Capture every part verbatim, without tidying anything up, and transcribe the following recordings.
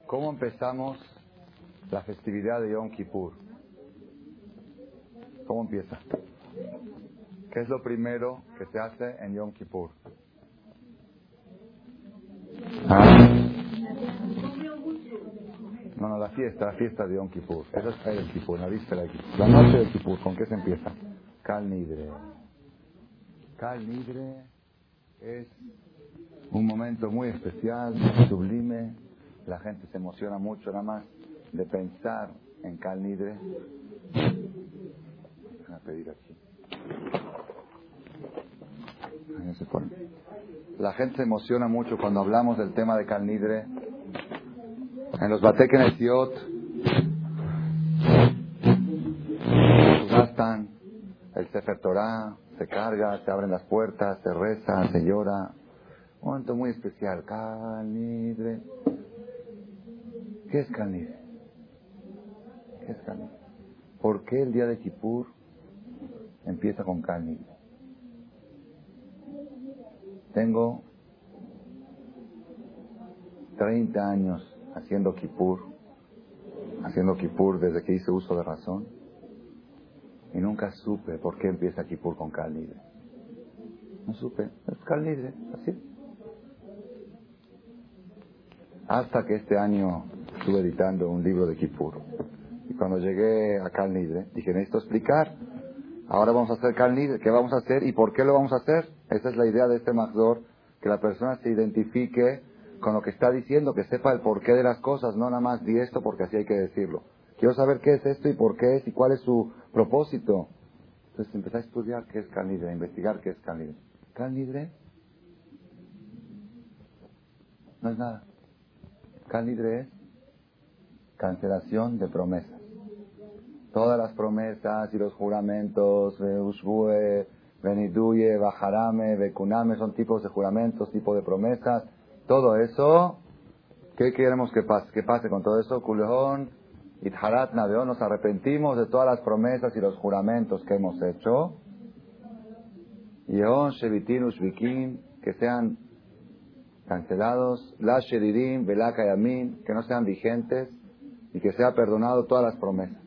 ¿Cómo empezamos la festividad de Yom Kippur? ¿Cómo empieza? ¿Qué es lo primero que se hace en Yom Kippur? ¿Ah? No, no, la fiesta, la fiesta de Yom Kippur. Eso es el Kippur, la víspera de Kippur. La noche de Kippur, ¿con qué se empieza? Kal Nidre. Kal Nidre es un momento muy especial, muy sublime. La gente se emociona mucho nada más de pensar en Kal Nidre. Voy a pedir aquí. Ahí se pone. La gente se emociona mucho cuando hablamos del tema de Kal Nidre. En los Batei Kenesiot gastan el Sefer Torah, se carga, se abren las puertas, se reza, se llora. Un momento muy especial. Kal Nidre. ¿Qué es Kal Nidre? ¿Qué es Kal Nidre? ¿Por qué el día de Kippur empieza con Kal Nidre? Tengo treinta años haciendo Kippur, haciendo Kippur desde que hice uso de razón, y nunca supe por qué empieza Kippur con Kal Nidre. No supe, es Kal Nidre, así. Hasta que este año estuve editando un libro de Kippur, y cuando llegué a Kal Nidre, dije, necesito explicar. Ahora vamos a hacer Kal Nidre, ¿qué vamos a hacer y por qué lo vamos a hacer? Esa es la idea de este Mahzor, que la persona se identifique con lo que está diciendo, que sepa el porqué de las cosas, no nada más di esto porque así hay que decirlo. Quiero saber qué es esto y por qué es y cuál es su propósito. Entonces empecé a estudiar qué es Kal Nidre, a investigar qué es Kal Nidre. Kal Nidre no es nada. Kal Nidre es cancelación de promesas. Todas las promesas y los juramentos, Ushbue, Beniduye, Bajarame, Bekuname, son tipos de juramentos, tipos de promesas. Todo eso, ¿qué queremos que pase? ¿Qué pase con todo eso? Kulehon, Itharat Naveon, nos arrepentimos de todas las promesas y los juramentos que hemos hecho. Yeon, Shevitin, Ushvikin, que sean cancelados. La Sheridim, Belaka Yamin, que no sean vigentes y que sea perdonado todas las promesas.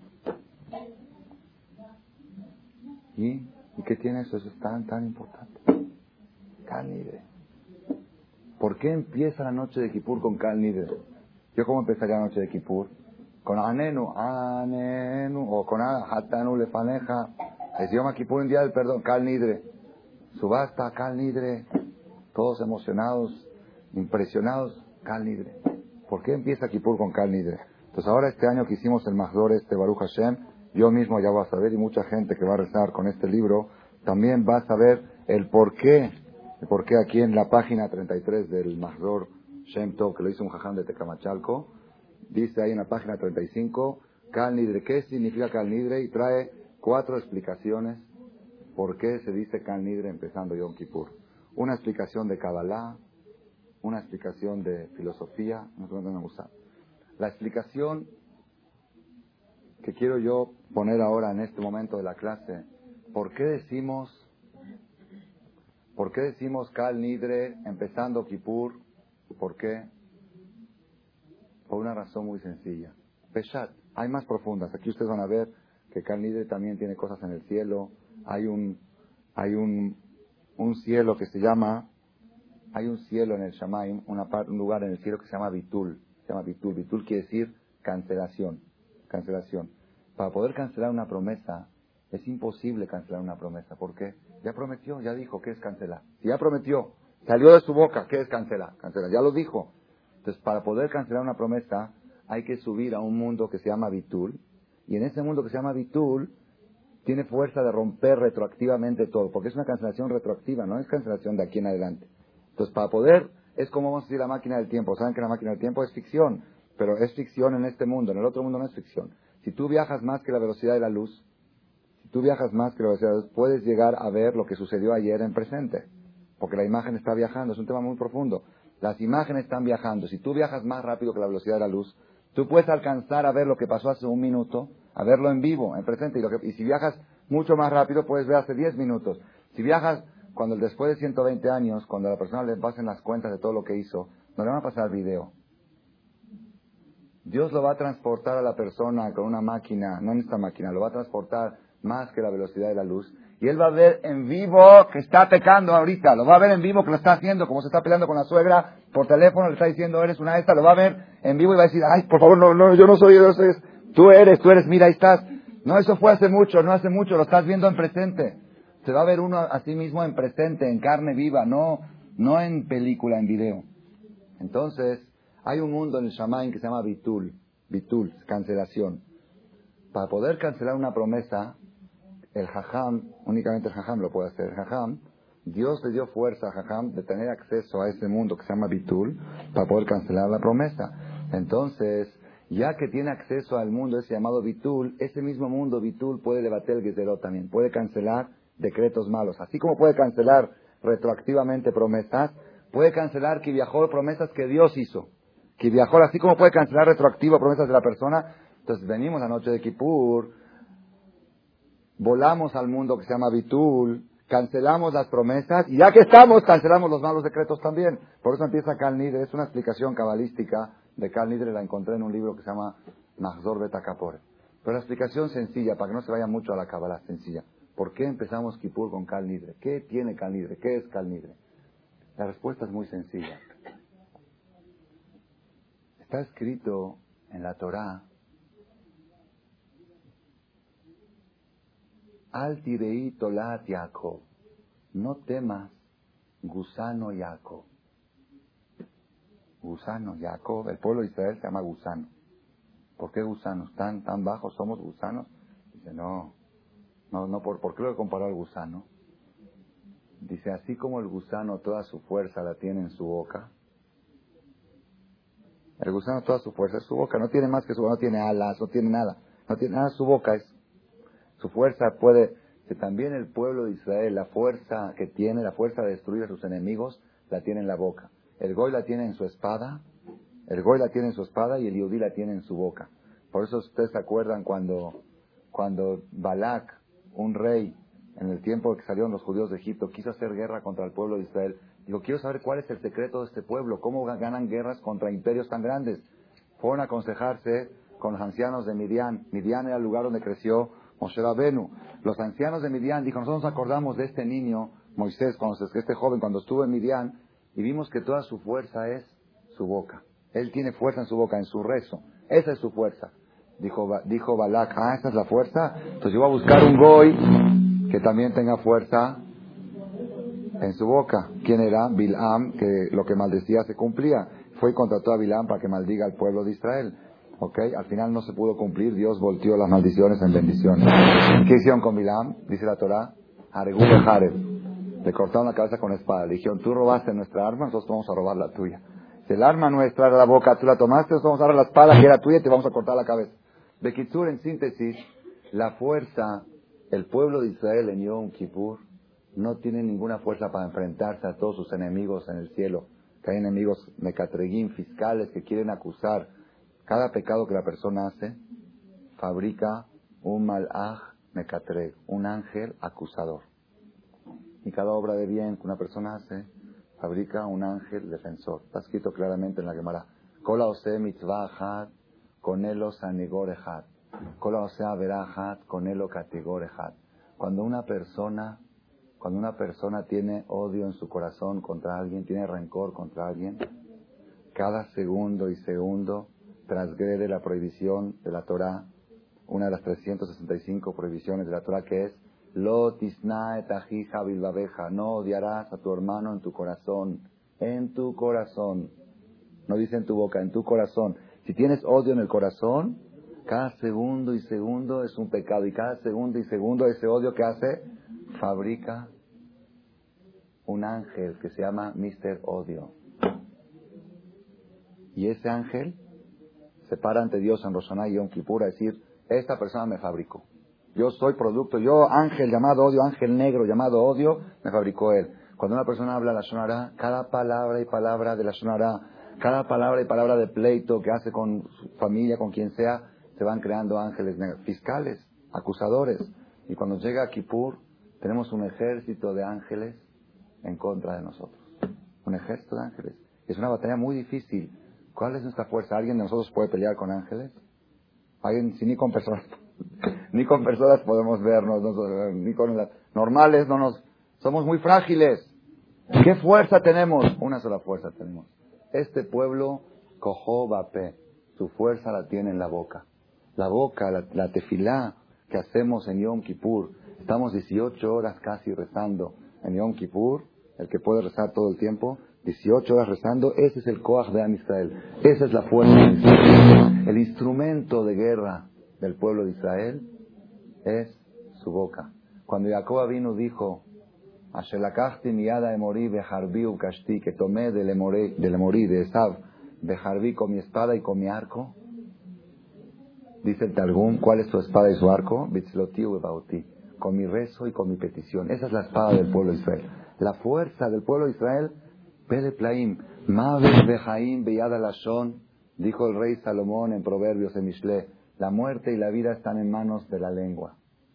¿Y, ¿Y qué tiene eso? Eso es tan, tan importante. Kal Nidre. ¿Por qué empieza la noche de Kippur con Kal Nidre? ¿Yo cómo empezaría la noche de Kippur? Con Anenu, Anenu, o con Hatanu Lefaneja. Es Yom Kippur, un día del perdón, Kal Nidre. Subasta, Kal Nidre. Todos emocionados, impresionados, Kal Nidre. ¿Por qué empieza Kippur con Kal Nidre? Entonces ahora este año que hicimos el Mahzor este Baruch Hashem, yo mismo ya voy a saber, y mucha gente que va a rezar con este libro también va a saber el por qué, el por qué aquí en la página treinta y tres del Mahzor Shem Tov, que lo hizo un jajam de Tecamachalco, dice ahí en la página treinta y cinco, Kal Nidre, ¿qué significa Kal Nidre? Y trae cuatro explicaciones por qué se dice Kal Nidre empezando Yom Kippur. Una explicación de Kabbalah, una explicación de filosofía, no sé dónde me gusta. La explicación que quiero yo poner ahora en este momento de la clase, ¿por qué decimos, por qué decimos Kal Nidre empezando Kippur? ¿Por qué? Por una razón muy sencilla. Peshat, hay más profundas. Aquí ustedes van a ver que Kal Nidre también tiene cosas en el cielo. Hay un, hay un, un cielo que se llama, hay un cielo en el Shamaim, una par, un lugar en el cielo que se llama Bitul. Se llama Bitul. Bitul quiere decir cancelación. Cancelación. Para poder cancelar una promesa, es imposible cancelar una promesa. ¿Por qué? Ya prometió, ya dijo, ¿qué es cancelar? Si ya prometió, salió de su boca, ¿qué es cancelar? Cancelar, ya lo dijo. Entonces, para poder cancelar una promesa, hay que subir a un mundo que se llama Bitul. Y en ese mundo que se llama Bitul, tiene fuerza de romper retroactivamente todo. Porque es una cancelación retroactiva, no es cancelación de aquí en adelante. Entonces, para poder, es como vamos a decir la máquina del tiempo. Saben que la máquina del tiempo es ficción. Pero es ficción en este mundo, en el otro mundo no es ficción. Si tú viajas más que la velocidad de la luz, si tú viajas más que la velocidad de la luz, puedes llegar a ver lo que sucedió ayer en presente. Porque la imagen está viajando, es un tema muy profundo. Las imágenes están viajando. Si tú viajas más rápido que la velocidad de la luz, tú puedes alcanzar a ver lo que pasó hace un minuto, a verlo en vivo, en presente. Y, lo que, y si viajas mucho más rápido, puedes ver hace diez minutos. Si viajas, cuando después de ciento veinte años, cuando a la persona le pasen las cuentas de todo lo que hizo, no le van a pasar video. Dios lo va a transportar a la persona con una máquina, no en esta máquina, lo va a transportar más que la velocidad de la luz. Y él va a ver en vivo que está pecando ahorita, lo va a ver en vivo que lo está haciendo, como se está peleando con la suegra por teléfono, le está diciendo, eres una esta, lo va a ver en vivo y va a decir, ay, por favor, no, no, yo no soy, yo soy, tú eres, tú eres, mira, ahí estás. No, eso fue hace mucho, no hace mucho, lo estás viendo en presente. Se va a ver uno a sí mismo en presente, en carne viva, no, no en película, en video. Entonces, hay un mundo en el Shamaim que se llama Bitul, Bitul, cancelación. Para poder cancelar una promesa, el Jajam, únicamente el Jajam lo puede hacer. El Jajam, Dios le dio fuerza a Jajam de tener acceso a ese mundo que se llama Bitul para poder cancelar la promesa. Entonces, ya que tiene acceso al mundo ese llamado Bitul, ese mismo mundo Bitul puede debatir el Gezerot también, puede cancelar decretos malos. Así como puede cancelar retroactivamente promesas, puede cancelar que viajó promesas que Dios hizo. Que viajó, así como puede cancelar retroactivo promesas de la persona. Entonces venimos la noche de Kippur, volamos al mundo que se llama Bitul, cancelamos las promesas, y ya que estamos, cancelamos los malos decretos también. Por eso empieza Kal Nidre, es una explicación cabalística de Kal Nidre, la encontré en un libro que se llama Mahzor Betakapore. Pero la explicación sencilla, para que no se vaya mucho a la Kabbalah, sencilla. ¿Por qué empezamos Kippur con Kal Nidre? ¿Qué tiene Kal Nidre? ¿Qué es Kal Nidre? La respuesta es muy sencilla. Está escrito en la Torá, Al tirei tolat Yaakov, no temas gusano Yaakov. Gusano, Jacob, el pueblo de Israel se llama gusano. ¿Por qué gusanos? ¿Tan, tan bajos somos gusanos? Dice, no, no, no, ¿por, ¿por qué lo he comparado al gusano? Dice, así como el gusano toda su fuerza la tiene en su boca, el gusano toda su fuerza es su boca, no tiene más que su boca, no tiene alas, no tiene nada, no tiene nada, su boca es, su fuerza puede, que también el pueblo de Israel, la fuerza que tiene, la fuerza de destruir a sus enemigos, la tiene en la boca. El Goy la tiene en su espada, el Goy la tiene en su espada y el Yudí la tiene en su boca. Por eso ustedes se acuerdan cuando, cuando Balak, un rey, en el tiempo que salieron los judíos de Egipto, quiso hacer guerra contra el pueblo de Israel. Digo, quiero saber cuál es el secreto de este pueblo, cómo ganan guerras contra imperios tan grandes. Fueron a aconsejarse con los ancianos de Midian. Midian era el lugar donde creció Moshe Rabenu. Los ancianos de Midian, dijo, nosotros nos acordamos de este niño, Moisés, cuando este joven, cuando estuvo en Midian, y vimos que toda su fuerza es su boca. Él tiene fuerza en su boca, en su rezo. Esa es su fuerza. Dijo, dijo Balak, ah, esa es la fuerza. Entonces yo voy a buscar un Goy que también tenga fuerza en su boca. ¿Quién era? Bilam, que lo que maldecía se cumplía. Fue y contrató a Bilam para que maldiga al pueblo de Israel. ¿Ok? Al final no se pudo cumplir, Dios volteó las maldiciones en bendiciones. ¿Qué hicieron con Bilam? Dice la Torá, Aregú Bejareb. Le cortaron la cabeza con espada. Le dijeron, tú robaste nuestra arma, nosotros vamos a robar la tuya. Si el arma nuestra era la boca, tú la tomaste, nosotros vamos a dar la espada que era tuya y te vamos a cortar la cabeza. Bekitsur, en síntesis, la fuerza, el pueblo de Israel en Yom Kippur no tiene ninguna fuerza para enfrentarse a todos sus enemigos en el cielo. Que hay enemigos mecatreguín, fiscales, que quieren acusar. Cada pecado que la persona hace, fabrica un malaj mecatreg, un ángel acusador. Y cada obra de bien que una persona hace, fabrica un ángel defensor. Está escrito claramente en la Gemara. Kola ose mitzvah achat, konelo sanigor ejat. Kola ose avera achat, konelo kategor ejat. Cuando una persona, cuando una persona tiene odio en su corazón contra alguien, tiene rencor contra alguien, cada segundo y segundo transgrede la prohibición de la Torá, una de las trescientas sesenta y cinco prohibiciones de la Torá, que es Lo tisna et ajija bilbabeja, no odiarás a tu hermano en tu corazón, en tu corazón, no dice en tu boca, en tu corazón. Si tienes odio en el corazón, cada segundo y segundo es un pecado, y cada segundo y segundo ese odio que hace, fabrica un ángel que se llama míster Odio. Y ese ángel se para ante Dios en Rosh Hashanah y Yom Kippur a decir, esta persona me fabricó. Yo soy producto, yo ángel llamado odio, ángel negro llamado odio, me fabricó él. Cuando una persona habla la Lashon Hara, cada palabra y palabra de la Lashon Hara, cada palabra y palabra de pleito que hace con su familia, con quien sea, se van creando ángeles negros, fiscales, acusadores. Y cuando llega a Kippur, tenemos un ejército de ángeles en contra de nosotros. Un ejército de ángeles. Es una batalla muy difícil ¿Cuál es nuestra fuerza? ¿Alguien de nosotros puede pelear con ángeles? ¿Alguien? Si ni con personas, ni con personas podemos vernos, no, ni con las normales, no nos, somos muy frágiles. ¿Qué fuerza tenemos? Una sola fuerza tenemos. Este pueblo, Kohó Bapé, su fuerza la tiene en la boca. La boca, la, la tefilá que hacemos en Yom Kippur. Estamos dieciocho horas casi rezando en Yom Kippur. El que puede rezar todo el tiempo, dieciocho horas rezando, ese es el Koach de Am Israel. Esa es la fuerza de Israel. El instrumento de guerra del pueblo de Israel es su boca. Cuando Jacob vino dijo, Ashelakachti miyada emori bejarbi ukashti, que tomé del emori, del emori de Esav, bejarbi con mi espada y con mi arco. Dice el Targum, ¿cuál es su espada y su arco? Bitzloti ubauti, con mi rezo y con mi petición. Esa es la espada del pueblo de Israel. La fuerza del pueblo de Israel, Pele Plaim, Mavet Bejaim Beyad Alashon, dijo el rey Salomón en Proverbios en Mishle, la muerte y la vida están en manos de la lengua.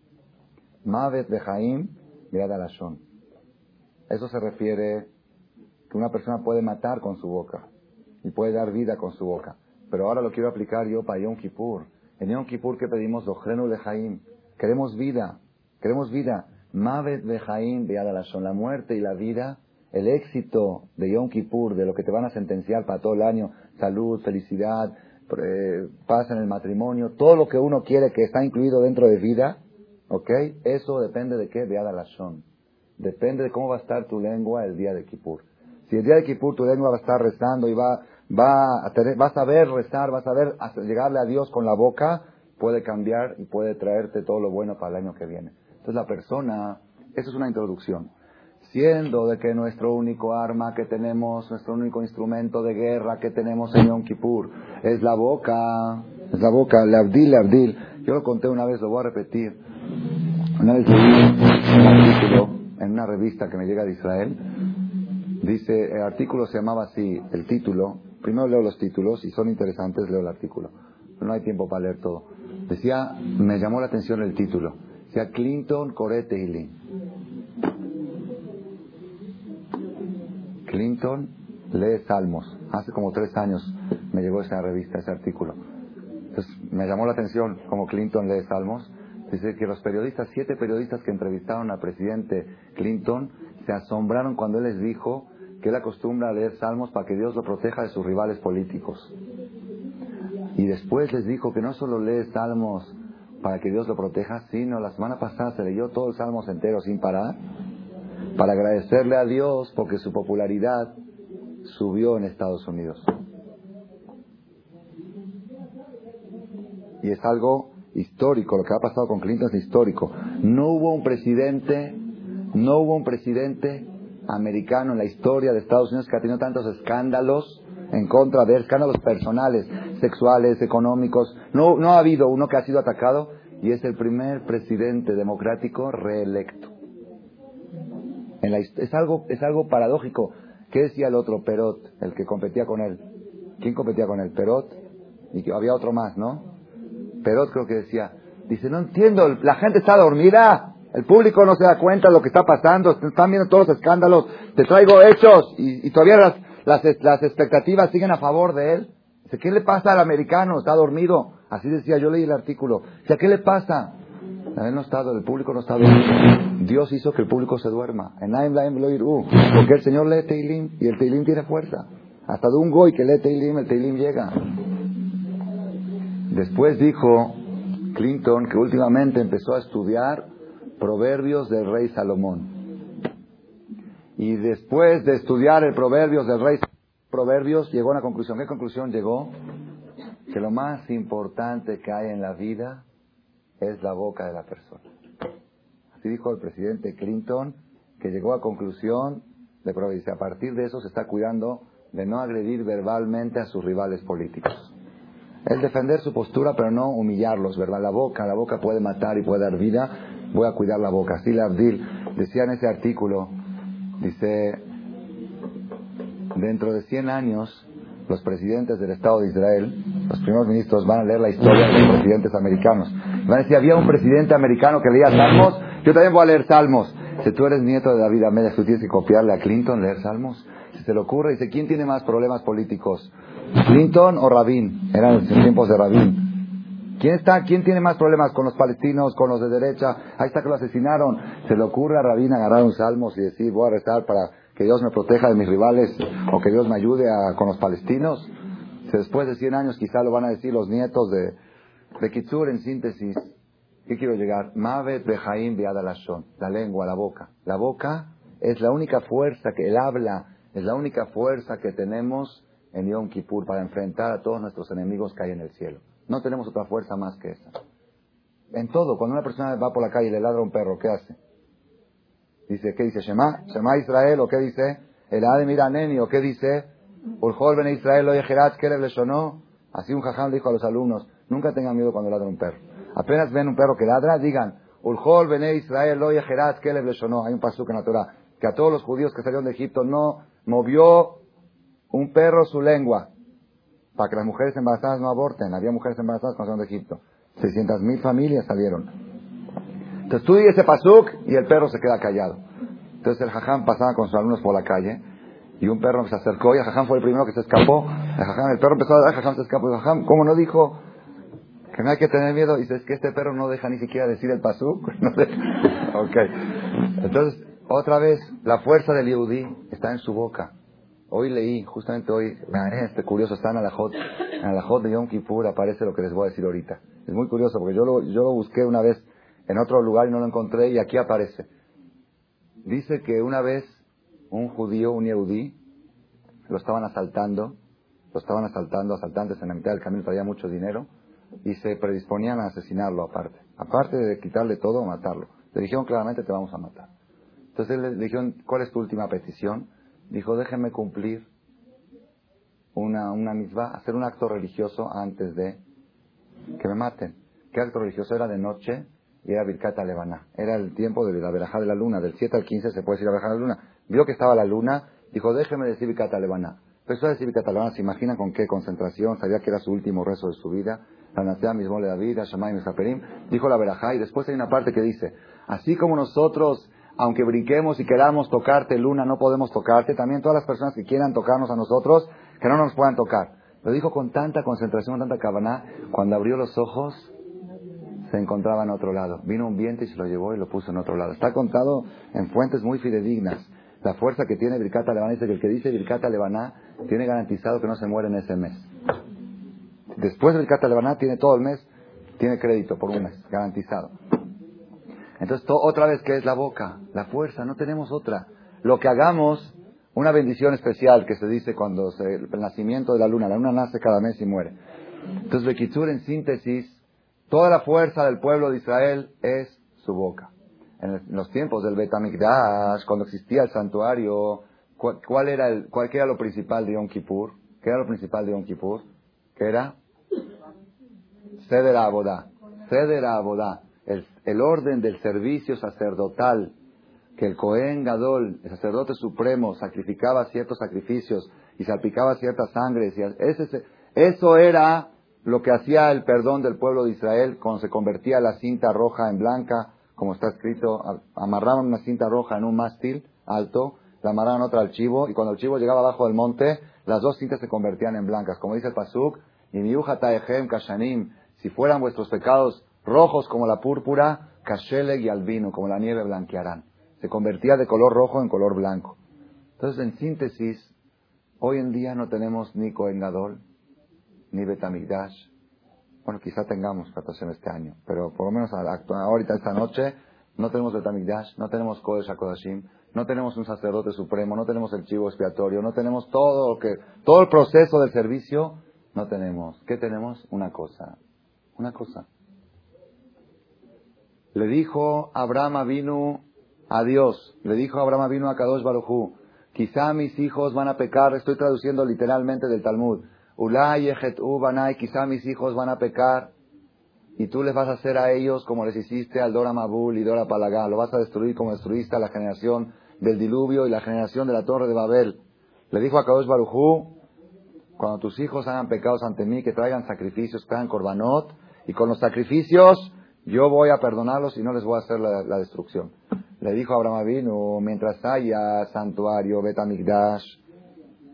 Mavet Bejaim Beyad Alashon. Eso se refiere que una persona puede matar con su boca y puede dar vida con su boca. Pero ahora lo quiero aplicar yo para Yom Kippur. En Yom Kippur, ¿qué pedimos? Lojrenu Lejaim. Queremos vida, queremos vida. Mavet Bejaim Beyad Alashon, la muerte y la vida, el éxito de Yom Kippur, de lo que te van a sentenciar para todo el año, salud, felicidad, eh, paz en el matrimonio, todo lo que uno quiere que está incluido dentro de vida, ¿ok? Eso depende de qué, Beyad Alashon. Depende de cómo va a estar tu lengua el día de Kippur. Si el día de Kippur tu lengua va a estar rezando y va, va a tener, vas a ver rezar, vas a ver hasta llegarle a Dios con la boca, puede cambiar y puede traerte todo lo bueno para el año que viene. Entonces la persona, eso es una introducción, siendo de que nuestro único arma que tenemos, nuestro único instrumento de guerra que tenemos en Yom Kippur, es la boca, es la boca, Leavdil, Leavdil. Yo lo conté una vez, lo voy a repetir. Una vez leí un artículo en una revista que me llega de Israel, dice, el artículo se llamaba así, el título, primero leo los títulos, y son interesantes, leo el artículo, pero no hay tiempo para leer todo. Decía, me llamó la atención el título, decía Clinton Coré Tehillim. Clinton lee Salmos. Hace como tres años me llegó esa revista, ese artículo. Entonces me llamó la atención cómo Clinton lee Salmos. Dice que los periodistas, siete periodistas que entrevistaron al presidente Clinton, se asombraron cuando él les dijo que él acostumbra a leer Salmos para que Dios lo proteja de sus rivales políticos. Y después les dijo que no solo lee Salmos para que Dios lo proteja, sino la semana pasada se leyó todo el Salmos entero sin parar, para agradecerle a Dios porque su popularidad subió en Estados Unidos. Y es algo histórico, lo que ha pasado con Clinton es histórico. No hubo un presidente, no hubo un presidente americano en la historia de Estados Unidos que ha tenido tantos escándalos en contra de él, escándalos personales, sexuales, económicos. No, no ha habido uno que ha sido atacado, y es el primer presidente democrático reelecto. En la, es algo, es algo paradójico. ¿Qué decía el otro? Perot, el que competía con él. ¿Quién competía con él? Perot, y que había otro más, ¿no? Perot creo que decía, dice, no entiendo, la gente está dormida, el público no se da cuenta de lo que está pasando, están viendo todos los escándalos, te traigo hechos, y, y todavía las, las, las expectativas siguen a favor de él. Dice, ¿qué le pasa al americano? Está dormido. Así decía, yo leí el artículo. Dice, ¿qué le pasa? Él no está, el público no está dormido. Dios hizo que el público se duerma. Porque el Señor lee Teilim y el Teilim tiene fuerza. Hasta de un goy que lee Teilim, el Teilim llega. Después dijo Clinton que últimamente empezó a estudiar Proverbios del rey Salomón. Y después de estudiar el Proverbios del rey Proverbios, llegó a una conclusión. ¿Qué conclusión llegó? Que lo más importante que hay en la vida es la boca de la persona. Así dijo el presidente Clinton, que llegó a conclusión de Proverbios. A partir de eso se está cuidando de no agredir verbalmente a sus rivales políticos. El defender su postura, pero no humillarlos, ¿verdad? La boca, la boca puede matar y puede dar vida. Voy a cuidar la boca. Así Leavdil decía en ese artículo, dice, dentro de cien años, los presidentes del Estado de Israel, los primeros ministros, van a leer la historia de los presidentes americanos. Van a decir, había un presidente americano que leía Salmos, yo también voy a leer Salmos. Si tú eres nieto de David Amelech, tú tienes que copiarle a Clinton, leer Salmos. Si se le ocurre, dice, ¿quién tiene más problemas políticos? ¿Clinton o Rabin? Eran los tiempos de Rabin. ¿Quién está, quién tiene más problemas con los palestinos, con los de derecha? Ahí está que lo asesinaron. ¿Se le ocurre a Rabin agarrar un salmos y decir, voy a rezar para que Dios me proteja de mis rivales o que Dios me ayude a, con los palestinos? Si después de cien años quizá lo van a decir los nietos de, de Kitzur. En síntesis, ¿qué quiero llegar? Mavet bejaim biadalashon. La lengua, la boca. La boca es la única fuerza que el habla, es la única fuerza que tenemos en Yom Kippur para enfrentar a todos nuestros enemigos que hay en el cielo. No tenemos otra fuerza más que esa. En todo, cuando una persona va por la calle y le ladra a un perro, ¿qué hace? Dice, ¿qué dice? Shema, Shema Israel, ¿o qué dice? El Ade Miraneni, ¿o qué dice? Ulhol Ben Israel, Oye Jerat, Kerev Leshonó. Así un jajam dijo a los alumnos, nunca tengan miedo cuando ladra un perro. Apenas ven un perro que ladra, digan, Ulhol Ben Israel, Oye Jerat, Kerev Leshonó. Hay un pasuk en la Torah, que a todos los judíos que salieron de Egipto no movió un perro su lengua, para que las mujeres embarazadas no aborten. Había mujeres embarazadas cuando salieron de Egipto. seiscientas mil familias salieron. Entonces tú dices ese pasuk y el perro se queda callado. Entonces el jajam pasaba con sus alumnos por la calle y un perro se acercó y el jajam fue el primero que se escapó. El, jajam, el perro empezó a dar, el jajam se escapó. El jajam, ¿cómo no dijo que no hay que tener miedo? Y dice, es que este perro no deja ni siquiera decir el pasuk. No deja. Okay. Entonces, otra vez, la fuerza del Yehudí está en su boca. Hoy leí, justamente hoy, este curioso, está en Alajot, en Alajot de Yom Kippur aparece lo que les voy a decir ahorita. Es muy curioso porque yo lo, yo lo busqué una vez en otro lugar y no lo encontré y aquí aparece. Dice que una vez un judío, un Yehudí, lo estaban asaltando, lo estaban asaltando, asaltantes en la mitad del camino, traía mucho dinero y se predisponían a asesinarlo aparte. Aparte de quitarle todo, matarlo. Le dijeron claramente, te vamos a matar. Entonces le dijeron, ¿cuál es tu última petición? Dijo, déjenme cumplir una, una mitzvah, hacer un acto religioso antes de que me maten. ¿Qué acto religioso? Era de noche y era Birkat Levaná. Era el tiempo de la verajá de la luna. Del siete al quince se puede decir la verajá de la luna. Vio que estaba la luna, dijo, déjenme decir Birkat Levaná. Empezó a decir Birkat Levaná, se imaginan con qué concentración, sabía que era su último rezo de su vida. La Natea mismo le David, Shammai Mesaperim, dijo la verajá y después hay una parte que dice, así como nosotros, aunque brinquemos y queramos tocarte, luna, no podemos tocarte, también todas las personas que quieran tocarnos a nosotros, que no nos puedan tocar. Lo dijo con tanta concentración, con tanta kavaná, cuando abrió los ojos, se encontraba en otro lado. Vino un viento y se lo llevó y lo puso en otro lado. Está contado en fuentes muy fidedignas. La fuerza que tiene Birkat Levaná, dice que el que dice Birkat Levaná tiene garantizado que no se muere en ese mes. Después de Birkat Levaná tiene todo el mes, tiene crédito por un mes, garantizado. Entonces, to, otra vez, ¿qué es la boca? La fuerza, no tenemos otra. Lo que hagamos, una bendición especial que se dice cuando se, el nacimiento de la luna, la luna nace cada mes y muere. Entonces, Bekitzur, en síntesis, toda la fuerza del pueblo de Israel es su boca. En, el, en los tiempos del Bet HaMikdash, cuando existía el santuario, ¿cuál, cuál era el, cuál, qué era lo principal de Yom Kippur? ¿Qué era lo principal de Yom Kippur? ¿Qué era? Seder HaAvodá. Seder HaAvodá. El, el orden del servicio sacerdotal, que el Cohen Gadol, el sacerdote supremo, sacrificaba ciertos sacrificios y salpicaba ciertas sangres. Y ese, eso era lo que hacía el perdón del pueblo de Israel cuando se convertía la cinta roja en blanca, como está escrito, amarraban una cinta roja en un mástil alto, la amarraban otra al chivo, y cuando el chivo llegaba abajo del monte, las dos cintas se convertían en blancas. Como dice el pasuk, y miuja taehem kashanim, si fueran vuestros pecados rojos como la púrpura, kasheleg y albino, como la nieve blanquearán. Se convertía de color rojo en color blanco. Entonces, en síntesis, hoy en día no tenemos ni Cohen Gadol, ni Bet HaMikdash. Bueno, quizá tengamos Patasim este año, pero por lo menos ahorita, esta noche, no tenemos Bet HaMikdash, no tenemos Kodesh HaKodashim, no tenemos un sacerdote supremo, no tenemos el chivo expiatorio, no tenemos todo lo que, todo el proceso del servicio, no tenemos. ¿Qué tenemos? Una cosa. Una cosa. Le dijo Abraham Avinu a Dios, le dijo Abraham Avinu a Kadosh Baruj Hu, quizá mis hijos van a pecar, estoy traduciendo literalmente del Talmud, Ulay Yechetu Banai, quizá mis hijos van a pecar, y tú les vas a hacer a ellos como les hiciste al Dora Mabul y Dora Palagá, lo vas a destruir como destruiste a la generación del diluvio y la generación de la torre de Babel. Le dijo a Kadosh Baruj Hu, cuando tus hijos hagan pecados ante mí, que traigan sacrificios, que traigan korbanot, y con los sacrificios yo voy a perdonarlos y no les voy a hacer la, la destrucción. Le dijo Abraham Avinu, mientras haya santuario, Bet HaMikdash,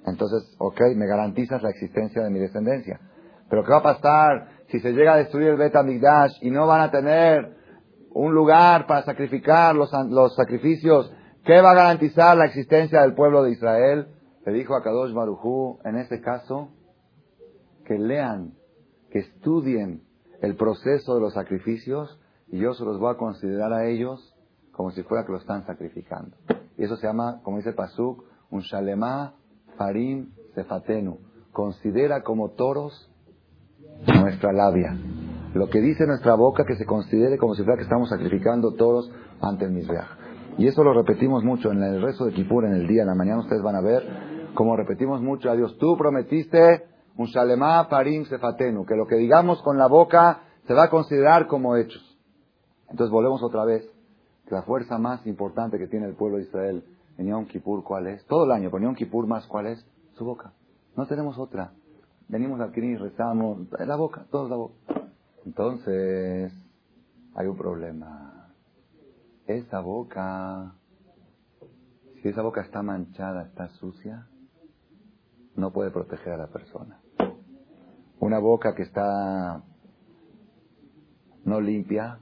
Entonces, ok, me garantizas la existencia de mi descendencia. Pero ¿qué va a pasar si se llega a destruir el Bet HaMikdash y no van a tener un lugar para sacrificar los, los sacrificios? ¿Qué va a garantizar la existencia del pueblo de Israel? Le dijo a Kadosh Baruj Hu, en este caso, que lean, que estudien el proceso de los sacrificios y yo se los voy a considerar a ellos como si fuera que lo están sacrificando. Y eso se llama, como dice el Pasuk, un Shalemá Farim Sefatenu. Considera como toros nuestra labia. Lo que dice nuestra boca, que se considere como si fuera que estamos sacrificando toros ante el Mizbeach. Y eso lo repetimos mucho en el rezo de Kippur, en el día, en la mañana ustedes van a ver como repetimos mucho a Dios. Tú prometiste un Shalemá Parim Sefatenu, que lo que digamos con la boca se va a considerar como hechos. Entonces volvemos otra vez, que la fuerza más importante que tiene el pueblo de Israel en Yom Kippur, ¿cuál es? Todo el año, pero Yom Kippur más, ¿cuál es? Su boca. No tenemos otra. Venimos aquí y rezamos, la boca, todo es la boca. Entonces, hay un problema. Esa boca, si esa boca está manchada, está sucia, no puede proteger a la persona. Una boca que está no limpia,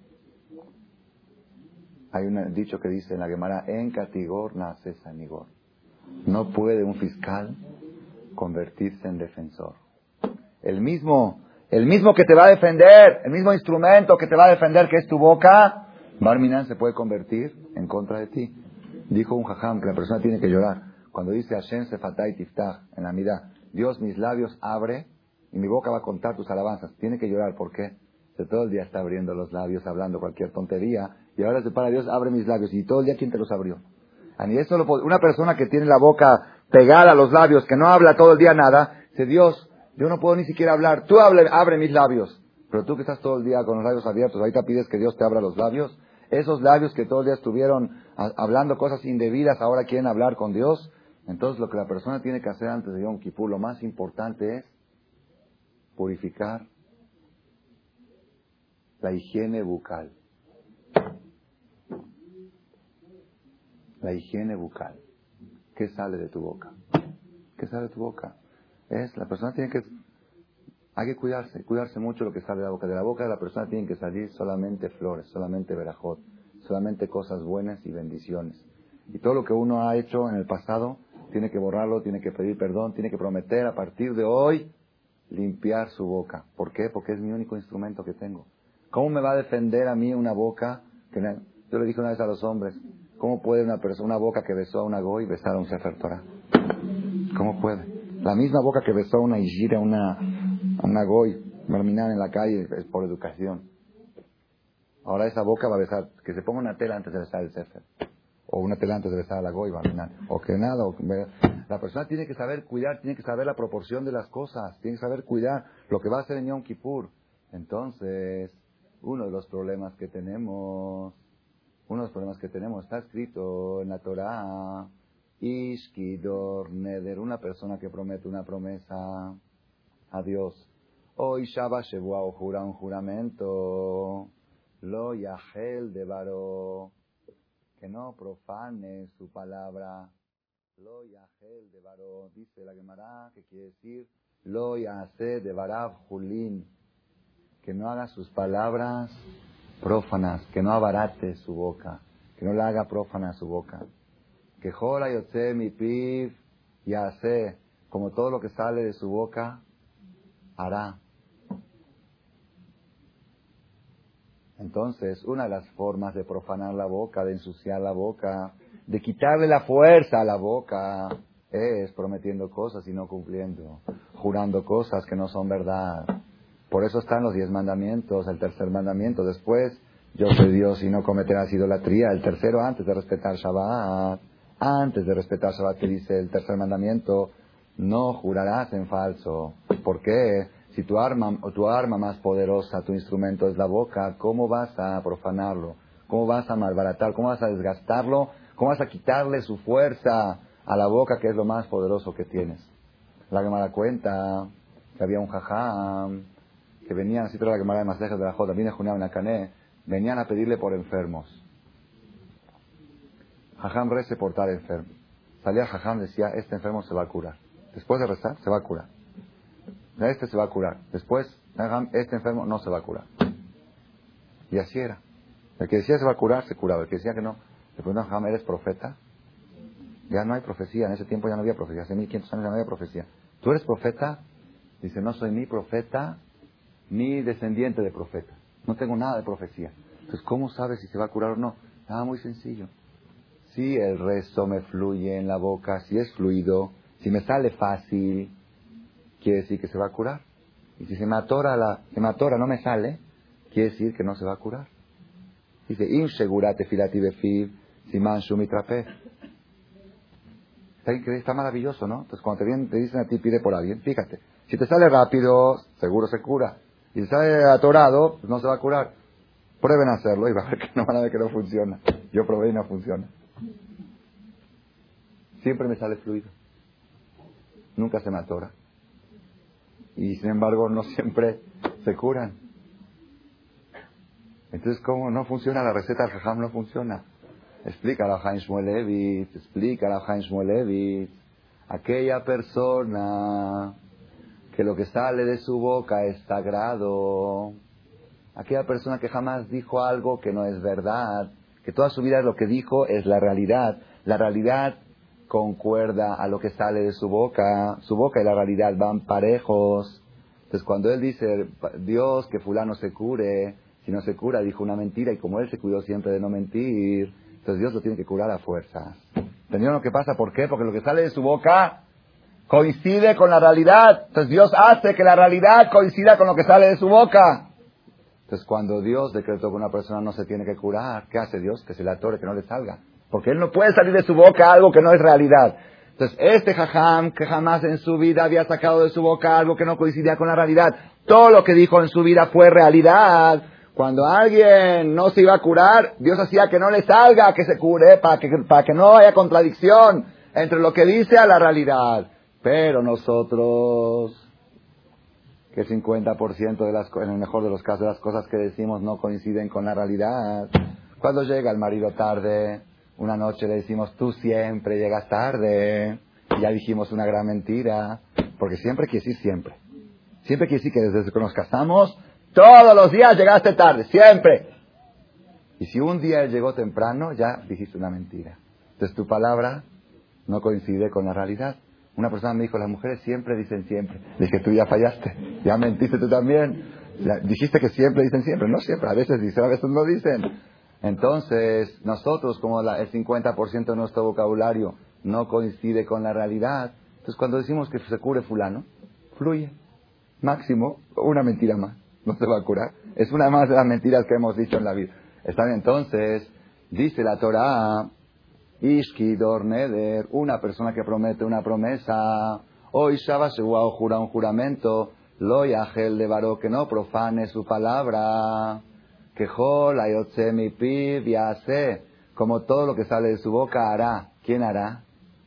hay un dicho que dice en la Gemara, en Katigor nace Sanigor. No puede un fiscal convertirse en defensor. El mismo, el mismo que te va a defender, el mismo instrumento que te va a defender, que es tu boca, Barminan se puede convertir en contra de ti. Dijo un jajam que la persona tiene que llorar. Cuando dice Hashem Sefatay Tiftach en la Midá, Dios mis labios abre y mi boca va a contar tus alabanzas. Tiene que llorar, ¿por qué? De todo el día está abriendo los labios, hablando cualquier tontería, y ahora se para Dios, abre mis labios, y todo el día ¿quién te los abrió? A ni eso lo puede, una persona que tiene la boca pegada a los labios, que no habla todo el día nada, dice Dios, yo no puedo ni siquiera hablar, tú hable, abre mis labios. Pero tú que estás todo el día con los labios abiertos, ahorita pides que Dios te abra los labios. Esos labios que todo el día estuvieron a, hablando cosas indebidas, ahora quieren hablar con Dios. Entonces lo que la persona tiene que hacer antes de Yom Kippur, lo más importante es purificar la higiene bucal. La higiene bucal. ¿Qué sale de tu boca? ¿Qué sale de tu boca? Es, la persona tiene que, hay que cuidarse, cuidarse mucho lo que sale de la boca. De la boca de la persona tienen que salir solamente flores, solamente verajot, solamente cosas buenas y bendiciones. Y todo lo que uno ha hecho en el pasado, tiene que borrarlo, tiene que pedir perdón, tiene que prometer a partir de hoy limpiar su boca. ¿Por qué? Porque es mi único instrumento que tengo. ¿Cómo me va a defender a mí una boca? Que me, yo le dije una vez a los hombres, ¿cómo puede una persona, una boca que besó a una goy besar a un Sefer Torah? ¿Cómo puede? La misma boca que besó a una Ishira, a una, a una goy, marminar en la calle, es por educación. Ahora esa boca va a besar, que se ponga una tela antes de besar el Sefer. O una tela antes de besar a la goy, marminar. O que nada, o que, la persona tiene que saber cuidar, tiene que saber la proporción de las cosas, tiene que saber cuidar lo que va a hacer en Yom Kippur. Entonces, uno de los problemas que tenemos, uno de los problemas que tenemos, está escrito en la Torah, Ishkidor Neder, una persona que promete una promesa a Dios. O Ishaba Shebua, o jura un juramento, Lo Yahel de Baro, que no profane su palabra. Lo Yahel de Baro, dice la Gemara, que quiere decir, Lo Yahse de Barav Julin, que no haga sus palabras prófanas, que no abarate su boca, que no le haga prófana su boca. Que jora yotze mi piv yase, como todo lo que sale de su boca, hará. Entonces, una de las formas de profanar la boca, de ensuciar la boca, de quitarle la fuerza a la boca, es prometiendo cosas y no cumpliendo, jurando cosas que no son verdad. Por eso están los diez mandamientos, el tercer mandamiento. Después, yo soy Dios y no cometerás idolatría. El tercero, antes de respetar Shabbat. Antes de respetar Shabbat, que dice el tercer mandamiento, no jurarás en falso. ¿Por qué? Si tu arma, o tu arma más poderosa, tu instrumento es la boca, ¿cómo vas a profanarlo? ¿Cómo vas a malbaratar? ¿Cómo vas a desgastarlo? ¿Cómo vas a quitarle su fuerza a la boca, que es lo más poderoso que tienes? La Gemara cuenta que había un jajam que venían, así toda la Gemara de Masejes de la Jota, viene Julián Nacané, venían a pedirle por enfermos. Jajam rece por tal enfermo. salía el jajam, decía, este enfermo se va a curar. Después de rezar, se va a curar. Este se va a curar. Después, este enfermo no se va a curar. Y así era. El que decía se va a curar, se curaba. El que decía que no, le preguntó a jajam, ¿eres profeta? Ya no hay profecía. En ese tiempo ya no había profecía. Hace mil quinientos años ya no había profecía. ¿Tú eres profeta? Dice, no soy ni profeta, ni descendiente de profeta. No tengo nada de profecía. Entonces, ¿cómo sabes si se va a curar o no? Nada, muy sencillo. Si el rezo me fluye en la boca, si es fluido, si me sale fácil, quiere decir que se va a curar. Y si se me atora, la, se me atora, no me sale, quiere decir que no se va a curar. Dice, insegurate filati befiv, siman shumi trapez. Está increíble, está maravilloso, ¿no? Entonces, cuando te vienen, te dicen a ti, pide por alguien, fíjate. Si te sale rápido, seguro se cura. Y si sale atorado, pues no se va a curar. Prueben a hacerlo y van a ver que no, van a ver que no funciona. Yo probé y no funciona. Siempre me sale fluido. Nunca se me atora. Y sin embargo, no siempre se curan. Entonces, ¿cómo no funciona la receta del jajam? No funciona. Explica la Chaim Shmulevitz, explica la Chaim Shmulevitz. Aquella persona que lo que sale de su boca es sagrado. Aquella persona que jamás dijo algo que no es verdad, que toda su vida lo que dijo es la realidad. La realidad concuerda a lo que sale de su boca. Su boca y la realidad van parejos. Entonces cuando él dice, Dios, que fulano se cure, si no se cura, dijo una mentira, y como él se cuidó siempre de no mentir, entonces Dios lo tiene que curar a fuerzas. ¿Entendieron lo que pasa? ¿Por qué? Porque lo que sale de su boca coincide con la realidad. Entonces Dios hace que la realidad coincida con lo que sale de su boca. Entonces cuando Dios decretó que una persona no se tiene que curar, ¿qué hace Dios? Que se le atore, que no le salga. Porque Él no puede salir de su boca algo que no es realidad. Entonces este jajam, que jamás en su vida había sacado de su boca algo que no coincidía con la realidad, todo lo que dijo en su vida fue realidad. Cuando alguien no se iba a curar, Dios hacía que no le salga, que se cure, para que, para que no haya contradicción entre lo que dice a la realidad. Pero nosotros, que el cincuenta por ciento de las, en el mejor de los casos, de las cosas que decimos no coinciden con la realidad. Cuando llega el marido tarde, una noche le decimos, tú siempre llegas tarde. Y ya dijimos una gran mentira. Porque siempre quiere decir siempre. Siempre quiere decir que desde que nos casamos, todos los días llegaste tarde, siempre. Y si un día él llegó temprano, ya dijiste una mentira. Entonces tu palabra no coincide con la realidad. Una persona me dijo, las mujeres siempre dicen siempre. Dije, tú ya fallaste, ya mentiste tú también. Ya, dijiste que siempre dicen siempre, no siempre, a veces dicen, a veces no dicen. Entonces, nosotros, como la, el cincuenta por ciento de nuestro vocabulario no coincide con la realidad, entonces cuando decimos que se cure fulano, fluye. Máximo, una mentira más, no se va a curar. Es una más de las mentiras que hemos dicho en la vida. Está bien, entonces, dice la Torah, Ishki Dorneder, una persona que promete una promesa, o Ishaba o jura un juramento, lo yahel de varó, que no profane su palabra, que jol ayotse mi pib yase, como todo lo que sale de su boca hará. ¿Quién hará?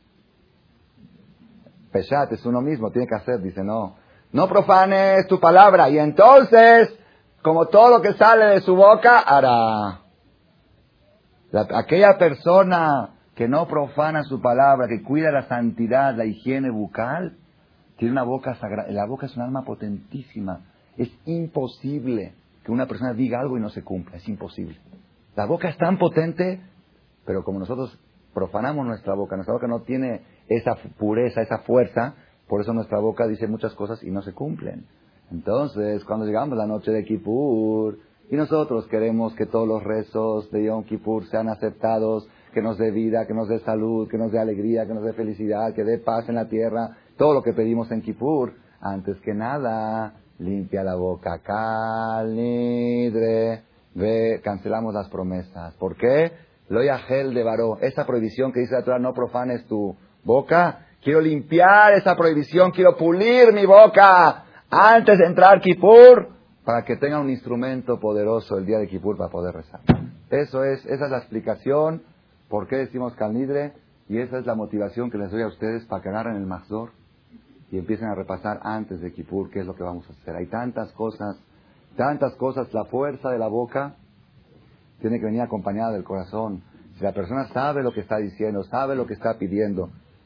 Peshat, es uno mismo, tiene que hacer, dice no. No profanes tu palabra, y entonces, como todo lo que sale de su boca hará. La, aquella persona que no profana su palabra, que cuida la santidad, la higiene bucal, tiene una boca sagrada. La boca es un alma potentísima. Es imposible que una persona diga algo y no se cumpla. Es imposible. La boca es tan potente, pero como nosotros profanamos nuestra boca, nuestra boca no tiene esa pureza, esa fuerza, por eso nuestra boca dice muchas cosas y no se cumplen. Entonces, cuando llegamos a la noche de Kippur, y nosotros queremos que todos los rezos de Yom Kippur sean aceptados, que nos dé vida, que nos dé salud, que nos dé alegría, que nos dé felicidad, que dé paz en la tierra, todo lo que pedimos en Kippur, antes que nada, limpia la boca, Kal Nidre, ve, cancelamos las promesas. ¿Por qué? Lo yahel de varó, esa prohibición que dice la Torah, no profanes tu boca, quiero limpiar esa prohibición, quiero pulir mi boca antes de entrar Kippur, para que tenga un instrumento poderoso el día de Kippur para poder rezar. Eso es, esa es la explicación por qué decimos Kal Nidre, y esa es la motivación que les doy a ustedes para que agarren el Mahzor y empiecen a repasar antes de Kippur qué es lo que vamos a hacer. Hay tantas cosas, tantas cosas, la fuerza de la boca tiene que venir acompañada del corazón. Si la persona sabe lo que está diciendo, sabe lo que está pidiendo,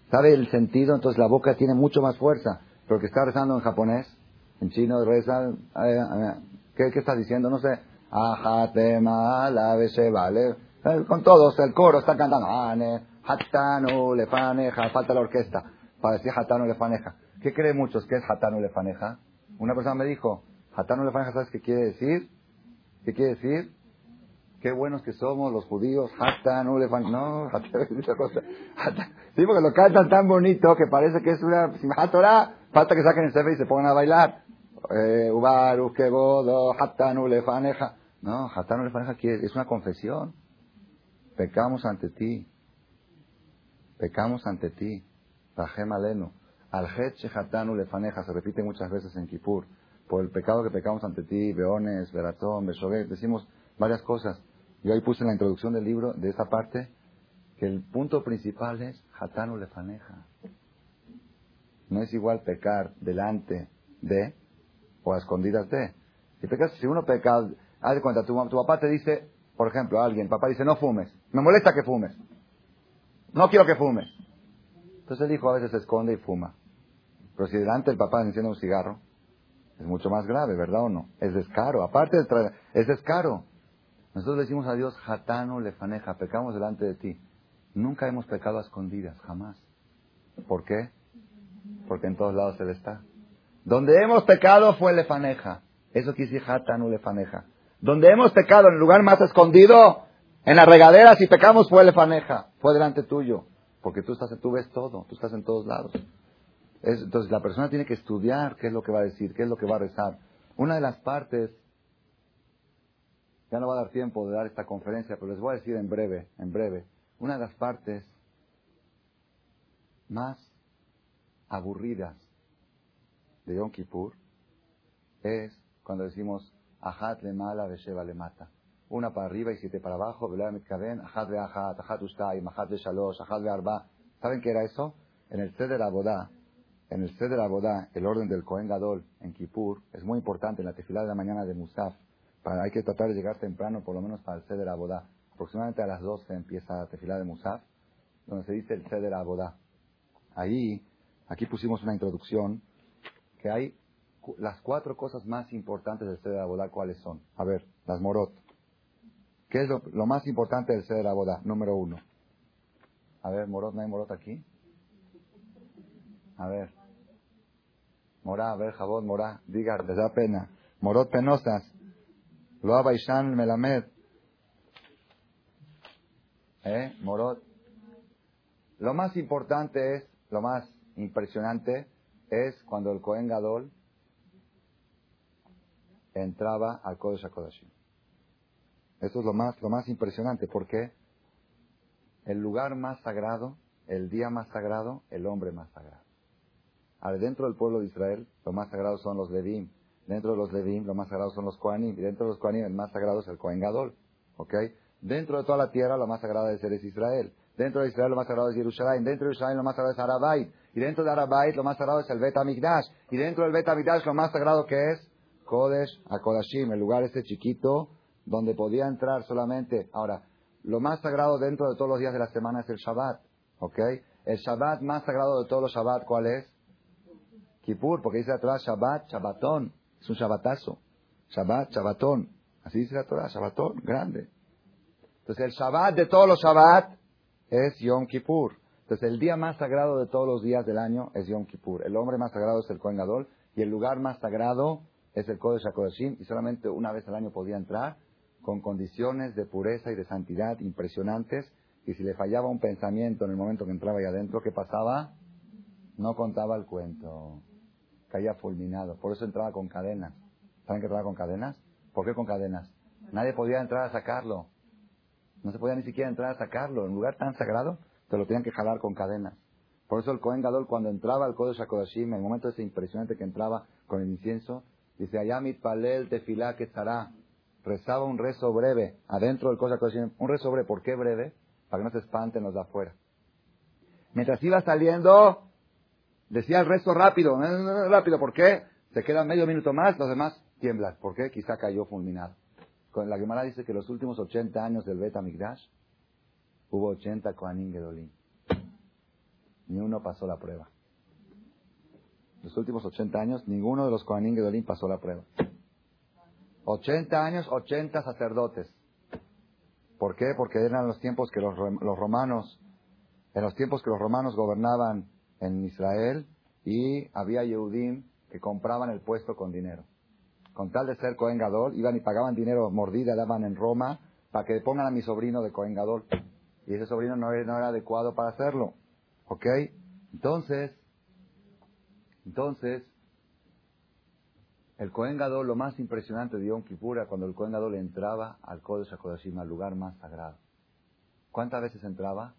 sabe el sentido, entonces la boca tiene mucho más fuerza. Pero que está rezando en japonés, en chino, reza, ¿qué, qué está diciendo? No sé. Ajatema, la se vale. Con todos, el coro está cantando. Ane, hatanu, lefaneja, falta la orquesta para decir hatanu, lefaneja. ¿Qué creen muchos? ¿Qué es hatanu, lefaneja? Una persona me dijo, hatanu, lefaneja, ¿sabes qué quiere decir? ¿Qué quiere decir? Qué buenos que somos los judíos, hatanu, lefaneja. No, esa cosa. Sí, porque lo cantan tan bonito que parece que es una simchat Torah. Falta que saquen el sefer y se pongan a bailar. Ubaru, kebodo, hatanu, lefaneja. No, hatanu, lefaneja es una confesión. Pecamos ante ti. Pecamos ante ti. Rajem alenu. Al het shehatanu lefaneja se repite muchas veces en Kippur. Por el pecado que pecamos ante ti, beones, beratón, beshoguet. Decimos varias cosas. Yo ahí puse en la introducción del libro, de esta parte, que el punto principal es hatanu lefaneja. No es igual pecar delante de o a escondidas de. Si pecas, si uno peca, haz de cuenta, tu, tu papá te dice, por ejemplo, alguien, papá dice, no fumes. Me molesta que fumes. No quiero que fumes. Entonces el hijo a veces se esconde y fuma. Pero si delante del papá enciende un cigarro, es mucho más grave, ¿verdad o no? Es descaro. Aparte de tra- es descaro. Nosotros le decimos a Dios, hatanu lefaneja, pecamos delante de ti. Nunca hemos pecado a escondidas, jamás. ¿Por qué? Porque en todos lados Él está. Donde hemos pecado fue lefaneja. Eso quiere decir hatanu lefaneja. Donde hemos pecado en el lugar más escondido, en la regadera, si pecamos fue lefaneja. Fue delante tuyo. Porque tú estás, tú ves todo. Tú estás en todos lados. Es, entonces la persona tiene que estudiar qué es lo que va a decir, qué es lo que va a rezar. Una de las partes, ya no va a dar tiempo de dar esta conferencia, pero les voy a decir en breve, en breve. Una de las partes más aburridas de Yom Kippur es cuando decimos Ajat le mala, Besheva le mata. Una para arriba y siete para abajo, Belá mitkaven, Ajat le Ajat, Ajat ustaim, Ajat le shalosh, Ajat le arba. ¿Saben qué era eso? En el Seder Abodá, en el Seder Abodá, el orden del Kohen Gadol en Kippur es muy importante en la tefilá de la mañana de Musaf. Para, hay que tratar de llegar temprano, por lo menos para el Seder Abodá. Aproximadamente a las doce empieza la tefilá de Musaf, donde se dice el Seder Abodá. Ahí, aquí pusimos una introducción que hay cu- las cuatro cosas más importantes del Seder Abodá, ¿cuáles son? A ver, las morot. ¿Qué es lo, lo más importante del Seder Abodá? Número uno. A ver, morot, ¿no hay morot aquí? A ver. Morá, a ver, jabón, morá. Diga, les da pena. Morot penosas. Loa Baishan Melamed. ¿Eh? Morot. Lo más importante es, lo más impresionante es cuando el Kohen Gadol entraba al Kodesh HaKodashim. Eso es lo más, lo más impresionante, porque el lugar más sagrado, el día más sagrado, el hombre más sagrado. Ahora, dentro del pueblo de Israel, lo más sagrado son los Levim. Dentro de los Levim, lo más sagrado son los Kohanim. Y dentro de los Kohanim, el más sagrado es el Kohen Gadol. ¿Ok? Dentro de toda la tierra, lo más sagrado es es Israel. Dentro de Israel, lo más sagrado es Jerusalén. Dentro de Jerusalén, lo más sagrado es Arabait. Y dentro de Arabait, lo más sagrado es el Bet HaMikdash. Y dentro del Bet HaMikdash, lo más sagrado que es Kodesh HaKodashim, el lugar este chiquito donde podía entrar solamente. Ahora, lo más sagrado dentro de todos los días de la semana es el Shabbat. ¿Ok? El Shabbat más sagrado de todos los Shabbat, ¿cuál es? Kippur, porque dice la Torah Shabbat, Shabbatón. Es un Shabbatazo. Shabbat, Shabbatón. Así dice la Torah, Shabbatón, grande. Entonces el Shabbat de todos los Shabbat es Yom Kippur. Entonces el día más sagrado de todos los días del año es Yom Kippur. El hombre más sagrado es el Kohen Gadol y el lugar más sagrado es el Kodesh HaKodashim y solamente una vez al año podía entrar con condiciones de pureza y de santidad impresionantes y si le fallaba un pensamiento en el momento que entraba ahí adentro, ¿qué pasaba? No contaba el cuento. Caía fulminado. Por eso entraba con cadenas. ¿Saben que entraba con cadenas? ¿Por qué con cadenas? Nadie podía entrar a sacarlo. No se podía ni siquiera entrar a sacarlo. En un lugar tan sagrado, te lo tenían que jalar con cadenas. Por eso el Kohen Gadol, cuando entraba al Kodesh HaKodashim, en el momento ese impresionante que entraba con el incienso, dice, Ayamit Palel Tefilá Ketzará. Rezaba un rezo breve adentro del Kodesh HaKodashim. Un rezo breve. ¿Por qué breve? Para que no se espanten los de afuera. Mientras iba saliendo, decía el rezo rápido. Rápido, ¿por qué? Se queda medio minuto más, los demás tiemblan. ¿Por qué? Quizá cayó fulminado. La Gemara dice que los últimos ochenta años del Bet HaMikdash hubo ochenta Kohanim Gedolim. Ni uno pasó la prueba. Los últimos ochenta años, ninguno de los Kohanim Gedolim pasó la prueba. ochenta años, ochenta sacerdotes. ¿Por qué? Porque eran los tiempos que los, los romanos, en los tiempos que los romanos gobernaban en Israel, y había Yehudim que compraban el puesto con dinero. Con tal de ser Cohen Gadol, iban y pagaban dinero mordida, daban en Roma, para que pongan a mi sobrino de Cohen Gadol. Y ese sobrino no era, no era adecuado para hacerlo. ¿Ok? Entonces, entonces, el Cohen Gadol, lo más impresionante de Yom Kippur era cuando el Cohen Gadol entraba al Kodesh HaKodashim, al lugar más sagrado. ¿Cuántas veces entraba?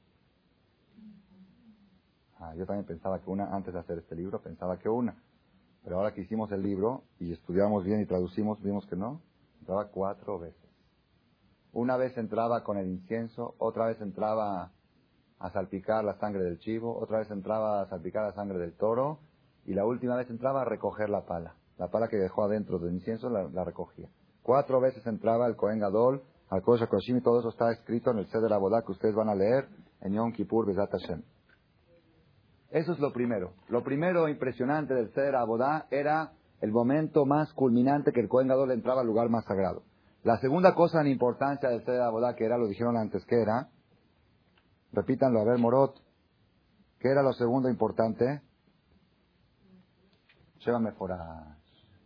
Ah, yo también pensaba que una, antes de hacer este libro, pensaba que una. Pero ahora que hicimos el libro y estudiamos bien y traducimos, vimos que no. Entraba cuatro veces. Una vez entraba con el incienso, otra vez entraba a salpicar la sangre del chivo, otra vez entraba a salpicar la sangre del toro, y la última vez entraba a recoger la pala. La pala que dejó adentro del incienso la, la recogía. Cuatro veces entraba el Cohen Gadol al Kodesh HaKodashim, y todo eso está escrito en el Seder Avodah que ustedes van a leer en Yom Kippur Bezat Hashem. Eso es lo primero. Lo primero impresionante del Seder Avodah era el momento más culminante que el Cohen Gadol entraba al lugar más sagrado. La segunda cosa en importancia del Seder Avodah, que era, lo dijeron antes, que era, repítanlo, a ver, Morot, ¿qué era lo segundo importante? Llévame fuera.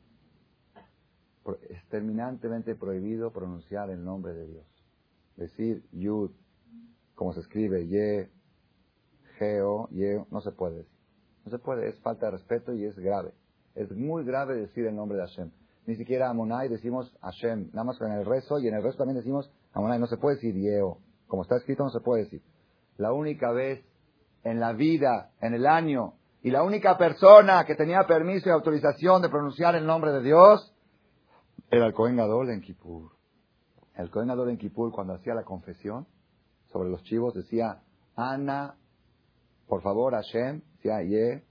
Es terminantemente prohibido pronunciar el nombre de Dios. Decir Yud, como se escribe, Ye, Geo, Ye, no se puede decir. No se puede, es falta de respeto y es grave. Es muy grave decir el nombre de Hashem. Ni siquiera Amonai decimos Hashem, nada más en el rezo, y en el rezo también decimos Amonai, no se puede decir Yeo. Como está escrito, no se puede decir. La única vez en la vida, en el año, y la única persona que tenía permiso y autorización de pronunciar el nombre de Dios era el Cohen Gadol en Kippur. El Cohen Gadol en Kippur, cuando hacía la confesión sobre los chivos, decía Ana, por favor, Hashem, decía Ye.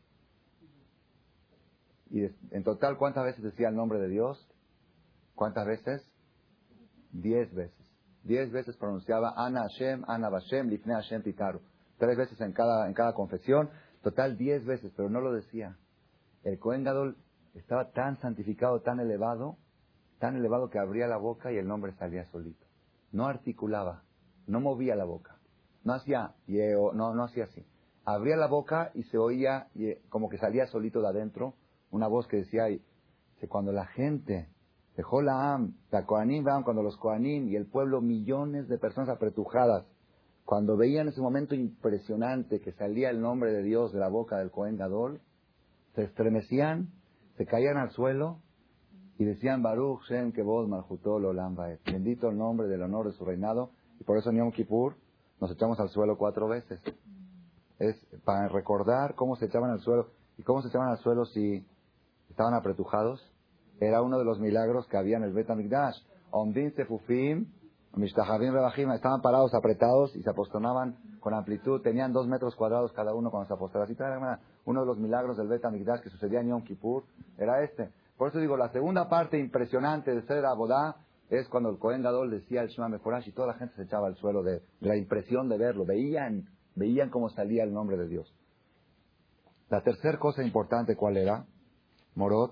Y en total, ¿cuántas veces decía el nombre de Dios? ¿Cuántas veces? Diez veces. Diez veces pronunciaba Ana Hashem, Ana Bashem, Lifnei Hashem Pitaru. Tres veces en cada, en cada confesión. Total, diez veces, pero no lo decía. El Cohen Gadol estaba tan santificado, tan elevado, tan elevado que abría la boca y el nombre salía solito. No articulaba, no movía la boca. No hacía, yeo, no, no hacía así. Abría la boca y se oía como que salía solito de adentro una voz que decía, y, que cuando la gente dejó la Am, la Kohanim, cuando los Kohanim y el pueblo, millones de personas apretujadas, cuando veían ese momento impresionante que salía el nombre de Dios de la boca del Cohen Gadol, se estremecían, se caían al suelo y decían Baruch Shem Kevod Malchutol Olam Vaed. Bendito el nombre del honor de su reinado. Y por eso en Yom Kippur nos echamos al suelo cuatro veces. Es para recordar cómo se echaban al suelo. ¿Y cómo se echaban al suelo si estaban apretujados? Era uno de los milagros que había en el Bet HaMikdash. Omdim Sefufim, Mishtachavim Rebajim, estaban parados, apretados y se apostonaban con amplitud. Tenían dos metros cuadrados cada uno cuando se apostonaban. Así era uno de los milagros del Bet HaMikdash que sucedía en Yom Kippur. Era este. Por eso digo, la segunda parte impresionante de Seder Avodah es cuando el Cohen Gadol decía el Shema Meforash y toda la gente se echaba al suelo de, de la impresión de verlo. Veían, veían cómo salía el nombre de Dios. La tercera cosa importante, ¿cuál era? Morot.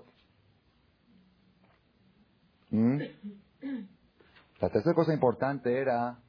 ¿Mm? La tercera cosa importante era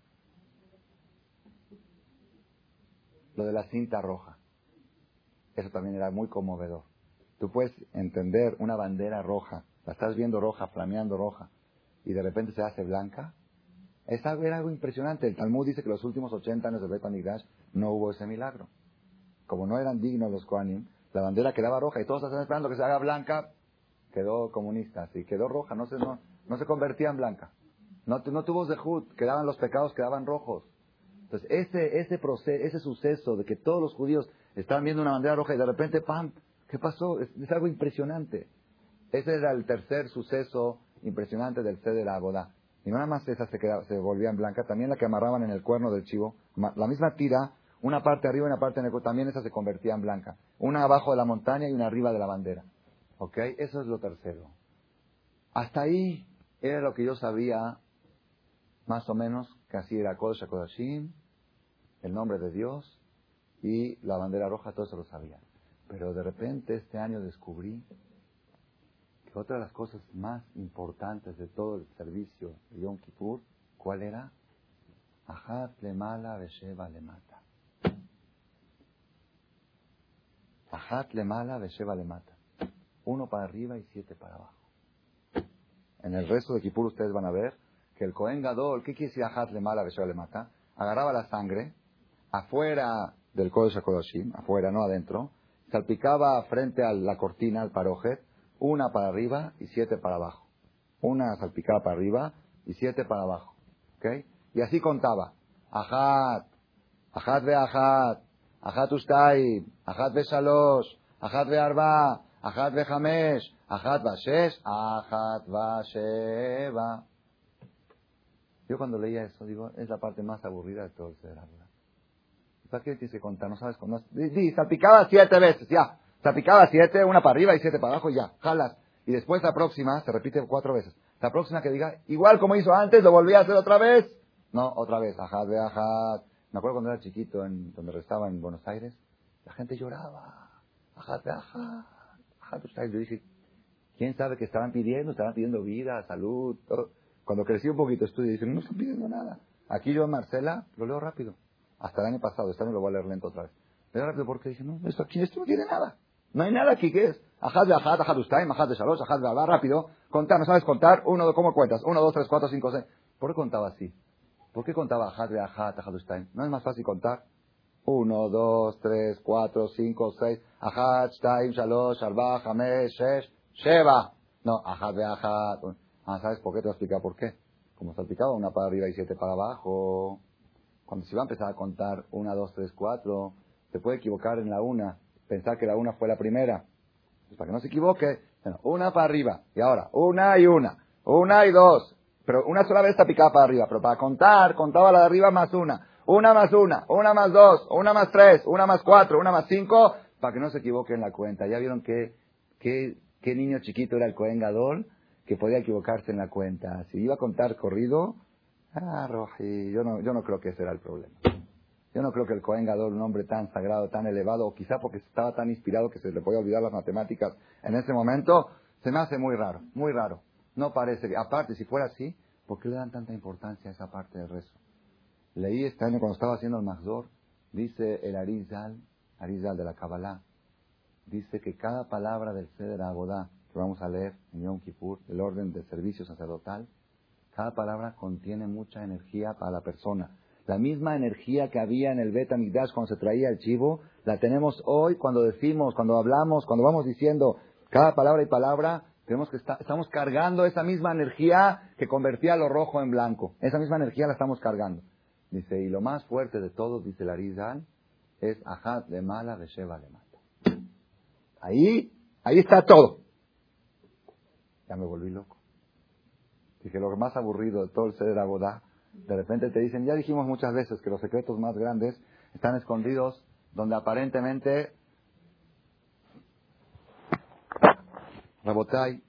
lo de la cinta roja. Eso también era muy conmovedor. Tú puedes entender una bandera roja, la estás viendo roja, flameando roja, y de repente se hace blanca. Es algo, era algo impresionante. El Talmud dice que los últimos ochenta años de Bet HaMikdash no hubo ese milagro. Como no eran dignos los Kohanim, la bandera quedaba roja y todos están esperando que se haga blanca. Quedó comunista, así quedó roja, no se, no, no se convertía en blanca. No, no tuvo zehut, quedaban los pecados, quedaban rojos. Entonces, ese, ese proceso, ese suceso de que todos los judíos estaban viendo una bandera roja y de repente, ¡pam! ¿Qué pasó? Es, es algo impresionante. Ese era el tercer suceso impresionante del Seder Avodah. Y no nada más esas se, quedaba, se volvían blancas, también la que amarraban en el cuerno del chivo. La misma tira, una parte arriba y una parte en el cuerno, también esas se convertían blancas. Una abajo de la montaña y una arriba de la bandera. ¿Ok? Eso es lo tercero. Hasta ahí era lo que yo sabía, más o menos, que así era Kodesh HaKodashim, el nombre de Dios, y la bandera roja, todo eso lo sabía. Pero de repente este año descubrí que otra de las cosas más importantes de todo el servicio de Yom Kippur, ¿cuál era? Ajat lemala vesheva lemata. Ajat lemala vesheva lemata. Uno para arriba y siete para abajo. En el resto de Kippur ustedes van a ver que el Kohen Gadol, ¿qué quiere decir Ajat lemala vesheva lemata? Agarraba la sangre afuera del Kodesh HaKodashim, afuera, no adentro, salpicaba frente a la cortina, al parojet, una para arriba y siete para abajo. Una salpicaba para arriba y siete para abajo. ¿Ok? Y así contaba. Ajat, Ajat ve Ajat, Ajat ustaib, Ajat ve shalosh, Ajat ve arba, Ajat ve hamesh, Ajat va shesh, Ajat va sheva. Yo cuando leía eso, digo, es la parte más aburrida de todo el Seder HaAvodah. ¿Para qué tienes que contar? No sabes cuándo. Di, salpicaba siete veces, ya. Salpicaba siete, una para arriba y siete para abajo, ya. Jalas. Y después la próxima, se repite cuatro veces. La próxima que diga, igual como hizo antes, lo volví a hacer otra vez. No, otra vez. Ajat ve Ajat. Me acuerdo cuando era chiquito, en donde rezaba en Buenos Aires, la gente lloraba. Ajat ve Ajat. Ajat ustaib. Yo dije, ¿quién sabe qué estaban pidiendo? Estaban pidiendo vida, salud, todo. Cuando crecí un poquito estudio, dicen, no están pidiendo nada. Aquí yo en Marcela lo leo rápido. Hasta el año pasado, este año lo voy a leer lento otra vez. Leo rápido porque dije, no, esto aquí, esto no tiene nada. No hay nada aquí, ¿qué es? Ajat de Ajat, Ajat ustaim, Ajat de Shalosh, Ajat de Alba, rápido. Contar, ¿no sabes contar? Uno, ¿cómo cuentas? Uno, dos, tres, cuatro, cinco, seis. ¿Por qué contaba así? ¿Por qué contaba Ajat de Ajat, Ajat ustaim? ¿No es más fácil contar? Uno, dos, tres, cuatro, cinco, seis. Ajat, Shtaim, Shalosh, Alba, Hamesh, Shesh, Sheva. No, Ajat de Ajat. Ah, ¿sabes por qué? Te voy a explicar por qué. Como salpicaba una para arriba y siete para abajo. Cuando se va a empezar a contar una, dos, tres, cuatro, se puede equivocar en la una, pensar que la una fue la primera. Pues para que no se equivoque, bueno, una para arriba, y ahora, una y una, una y dos, pero una sola vez está picada para arriba, pero para contar, contaba la de arriba más una, una más una, una más dos, una más tres, una más cuatro, una más cinco, para que no se equivoque en la cuenta. ¿Ya vieron qué, qué, qué niño chiquito era el Kohen Gadol? Que podía equivocarse en la cuenta. Si iba a contar corrido, ah, Roji, yo no, yo no creo que ese era el problema. Yo no creo que el Kohen Gadol, un hombre tan sagrado, tan elevado, o quizá porque estaba tan inspirado que se le podía olvidar las matemáticas en ese momento, se me hace muy raro, muy raro. No parece que, aparte, si fuera así, ¿por qué le dan tanta importancia a esa parte del rezo? Leí este año cuando estaba haciendo el Mahzor, dice el Arizal, Arizal de la Kabbalah, dice que cada palabra del Seder HaAvodah que vamos a leer en Yom Kippur, el orden de servicio sacerdotal, cada palabra contiene mucha energía para la persona. La misma energía que había en el Bet HaMikdash cuando se traía el chivo, la tenemos hoy cuando decimos, cuando hablamos, cuando vamos diciendo cada palabra y palabra, tenemos que estar, estamos cargando esa misma energía que convertía lo rojo en blanco. Esa misma energía la estamos cargando. Dice, y lo más fuerte de todo, dice el Arizal, es Ajat lemala vesheva lemata. Ahí, ahí está todo. Ya me volví loco. Dije, lo más aburrido de todo el Seder HaAvodah, de repente te dicen, ya dijimos muchas veces que los secretos más grandes están escondidos donde aparentemente, Rabotai,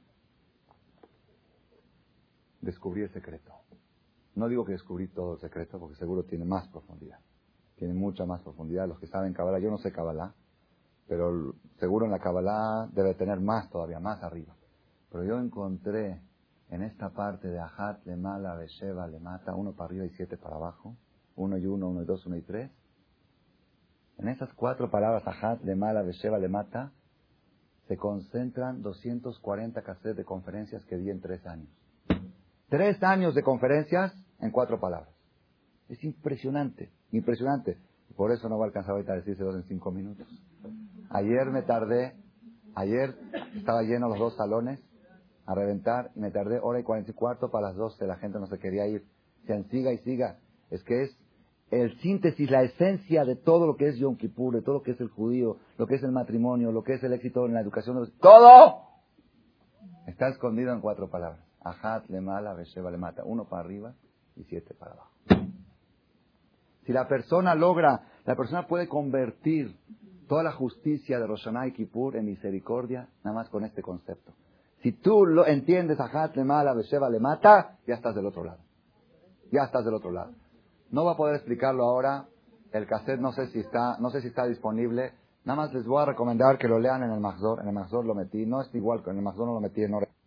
descubrí el secreto. No digo que descubrí todo el secreto, porque seguro tiene más profundidad. Tiene mucha más profundidad. Los que saben Kabbalah, yo no sé Kabbalah, pero seguro en la Kabbalah debe tener más todavía, más arriba. Pero yo encontré en esta parte de Ajat lemala vesheva lemata, uno para arriba y siete para abajo, uno y uno, uno y dos, uno y tres. En esas cuatro palabras, Ajat lemala vesheva lemata, se concentran doscientos cuarenta cassettes de conferencias que di en tres años. Tres años de conferencias en cuatro palabras. Es impresionante, impresionante. Por eso no va a alcanzar ahorita a decirse dos en cinco minutos. Ayer me tardé, ayer estaba lleno los dos salones a reventar y me tardé hora y cuarenta y cuarto para las doce. La gente no se quería ir. Sean, siga y siga. Es que es el síntesis, la esencia de todo lo que es Yom Kippur, de todo lo que es el judío, lo que es el matrimonio, lo que es el éxito en la educación. ¡Todo! Está escondido en cuatro palabras. Ajat lemala vesheva lemata. Uno para arriba y siete para abajo. Si la persona logra, la persona puede convertir toda la justicia de Rosh Hashanah y Kippur en misericordia, nada más con este concepto. Si tú lo entiendes, Ajat lemala vesheva lemata, ya estás del otro lado. Ya estás del otro lado. No va a poder explicarlo ahora El cassette no sé si está, no sé si está disponible. Nada más les voy a recomendar que lo lean en el Mahzor. En el Mahzor lo metí. No es igual, en el Mahzor no lo metí en orden.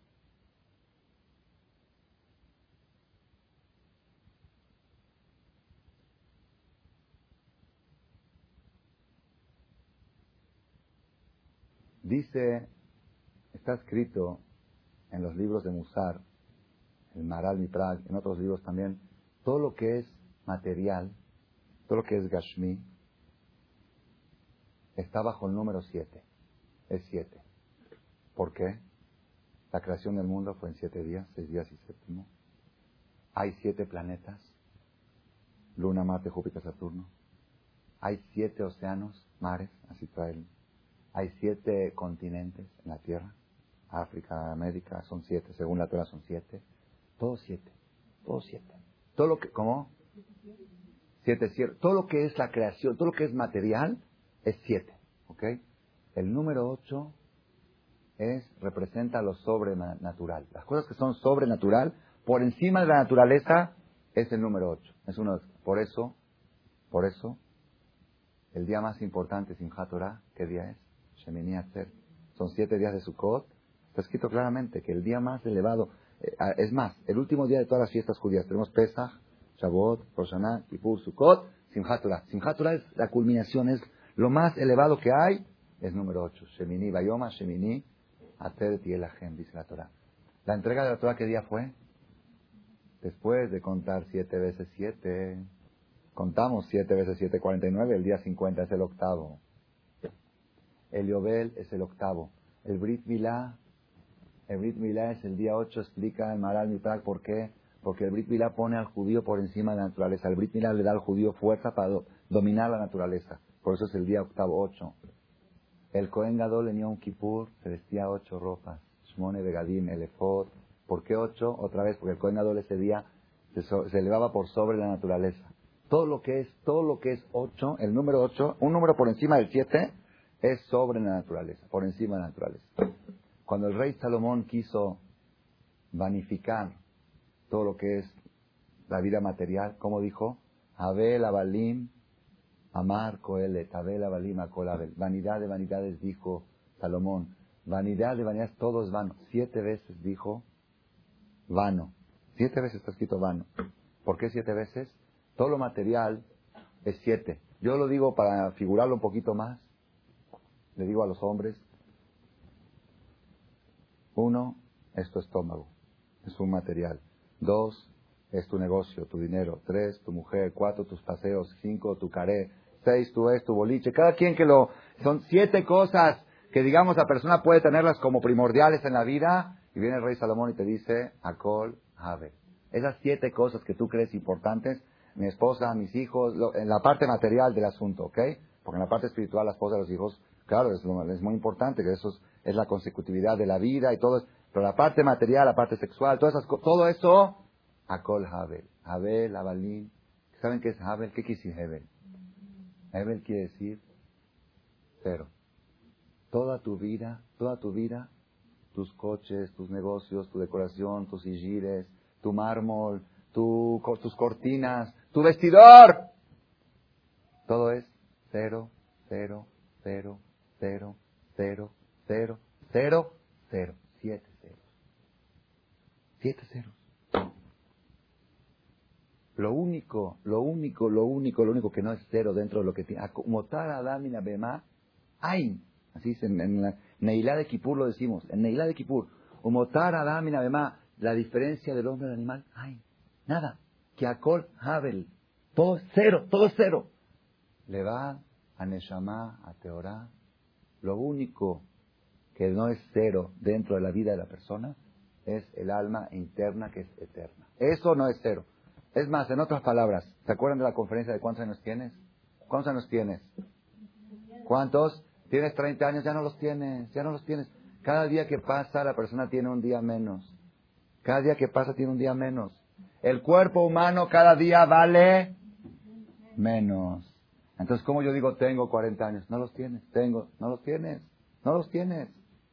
Dice, está escrito en los libros de Musar, el Maharal Miprag, en otros libros también, todo lo que es material, todo lo que es Gashmi, está bajo el número siete. Es siete. ¿Por qué? La creación del mundo fue en siete días, seis días y séptimo. Hay siete planetas, Luna, Marte, Júpiter, Saturno. Hay siete océanos, mares, así traen. Hay siete continentes en la Tierra. África, América, son siete. Según la Torah son siete. Todos siete. Todos siete. Todo lo que, ¿cómo? Siete, siete. Todo lo que es la creación, todo lo que es material, es siete. ¿Ok? El número ocho es, representa lo sobrenatural. Las cosas que son sobrenatural, por encima de la naturaleza, es el número ocho. Es uno de, por eso, por eso, el día más importante, Simchat Torah, ¿qué día es? Shemini Atzer. Son siete días de Sukkot. Está escrito claramente que el día más elevado, eh, es más, el último día de todas las fiestas judías, tenemos Pesach, Shavuot, Rosh Hashanah, Kippur, Sukkot, Simchat Torah. Simchat Torah es la culminación, es lo más elevado que hay, es número ocho. Shemini Bayoma, Shemini Atzer Tielahem, dice la Torah. La entrega de la Torah, ¿qué día fue? Después de contar siete veces siete, contamos siete veces siete, cuarenta y nueve, el día cincuenta es el octavo. El Yobel es el octavo. El Brit Milá, el Brit Milá es el día ocho, explica el Maharal Miprag por qué. Porque el Brit Milá pone al judío por encima de la naturaleza. El Brit Milá le da al judío fuerza para do, dominar la naturaleza. Por eso es el día octavo, ocho. El Kohen Gadol en Yom Kippur se vestía ocho ropas. Shmone Begadim, el Efod. ¿Por qué ocho? Otra vez, porque el Kohen Gadol ese día se, so, se elevaba por sobre la naturaleza. Todo lo que es, todo lo que es ocho, el número ocho, un número por encima del siete, es sobre la naturaleza, por encima de la naturaleza. Cuando el rey Salomón quiso vanificar todo lo que es la vida material, ¿cómo dijo? Abel, Abalim, Amar, Coelet, Abel, Abalim, Acolabel. Vanidad de vanidades, dijo Salomón. Vanidad de vanidades, todo es vano. Siete veces dijo vano. Siete veces está escrito vano. ¿Por qué siete veces? Todo lo material es siete. Yo lo digo para figurarlo un poquito más. Le digo a los hombres, uno, es tu estómago, es un material. Dos, es tu negocio, tu dinero. Tres, tu mujer. Cuatro, tus paseos. Cinco, tu caré. Seis, tu es, tu boliche. Cada quien que lo... Son siete cosas que, digamos, la persona puede tenerlas como primordiales en la vida. Y viene el rey Salomón y te dice, Akol, Habe. Esas siete cosas que tú crees importantes, mi esposa, mis hijos, lo, en la parte material del asunto, ¿ok? Porque en la parte espiritual, la esposa y los hijos, claro, es, lo, es muy importante, que eso es, es la consecutividad de la vida y todo eso. Pero la parte material, la parte sexual, todas esas, todo eso, Akol Habel. Habel, Abalín. ¿Saben qué es Habel? ¿Qué quiere decir Hebel? Hebel quiere decir cero. Toda tu vida, toda tu vida, tus coches, tus negocios, tu decoración, tus sillires, tu mármol, tu, tus cortinas, tu vestidor. Todo es cero, cero, cero, cero, cero, cero, cero, cero. Siete ceros. Siete ceros. Lo único, lo único, lo único, lo único que no es cero dentro de lo que tiene. Motar Adam y Bema, Ain. Así es, en, en la Neilá de Kippur lo decimos. En Neilá de Kippur. Motar Adam y Bema, la diferencia del hombre y del animal, Ain. Nada. Que Akol Habel. Todo es cero, todo es cero. Le va a Neshama, a Teorá. Lo único que no es cero dentro de la vida de la persona es el alma interna que es eterna. Eso no es cero. Es más, en otras palabras, ¿se acuerdan de la conferencia de cuántos años tienes? ¿Cuántos años tienes? ¿Cuántos? Tienes treinta años, ya no los tienes, ya no los tienes. Cada día que pasa la persona tiene un día menos. Cada día que pasa tiene un día menos. El cuerpo humano cada día vale menos. Entonces, ¿cómo yo digo tengo cuarenta años? No los tienes, tengo, no los tienes, no los tienes.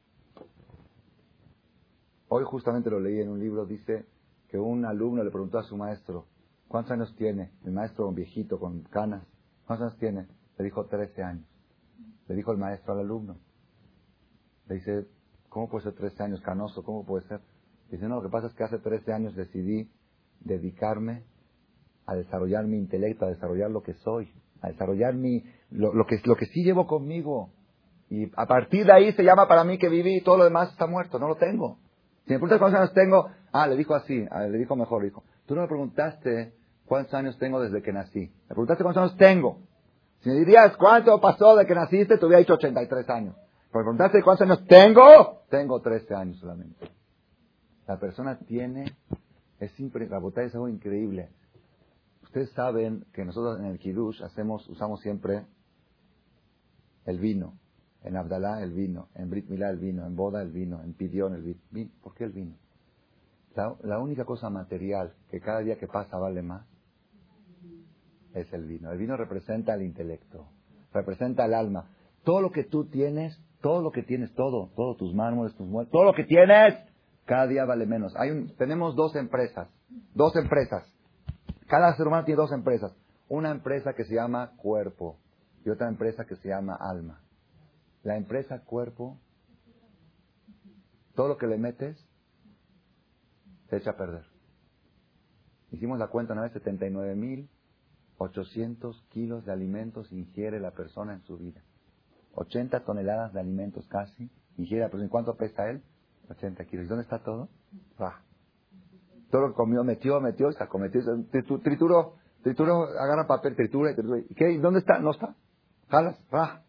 Hoy justamente lo leí en un libro, dice que un alumno le preguntó a su maestro, ¿cuántos años tiene? El maestro, un viejito con canas. ¿Cuántos años tiene? Le dijo trece años. Le dijo el maestro al alumno. Le dice, ¿cómo puede ser trece años, canoso? ¿Cómo puede ser? Dice, no, lo que pasa es que hace trece años decidí dedicarme a desarrollar mi intelecto, a desarrollar lo que soy, a desarrollar mi, lo, lo, que, lo que sí llevo conmigo. Y a partir de ahí se llama para mí que viví y todo lo demás está muerto, no lo tengo. Si me preguntas cuántos años tengo, ah, le dijo así, le dijo mejor, le dijo, tú no me preguntaste cuántos años tengo desde que nací. Me preguntaste cuántos años tengo. Si me dirías cuánto pasó de que naciste, te hubiera dicho ochenta y tres años. Pero me preguntaste cuántos años tengo, tengo trece años solamente. La persona tiene, es impre, la botella es algo increíble. Ustedes saben que nosotros en el Kiddush hacemos, usamos siempre el vino. En Abdalá el vino, en Brit Milá el vino, en boda el vino, en Pidión el vino. ¿Por qué el vino? La, la única cosa material que cada día que pasa vale más es el vino. El vino representa el intelecto, representa el alma. Todo lo que tú tienes, todo lo que tienes, todo, todos tus mármoles, tus muertos, todo lo que tienes, cada día vale menos. Hay un, tenemos dos empresas, dos empresas. Cada ser humano tiene dos empresas. Una empresa que se llama cuerpo y otra empresa que se llama alma. La empresa cuerpo, todo lo que le metes, se echa a perder. Hicimos la cuenta una vez, setenta y nueve mil ochocientos kilos de alimentos ingiere la persona en su vida. ochenta toneladas de alimentos casi ingiere la persona. ¿En cuánto pesa él? ochenta kilos. ¿Y dónde está todo? Ah. Todo lo que comió, metió, metió y sacó, metió, trituró, trituró, agarra papel, tritura y tritura. ¿Y qué? ¿Dónde está? No está. Jalas, ah.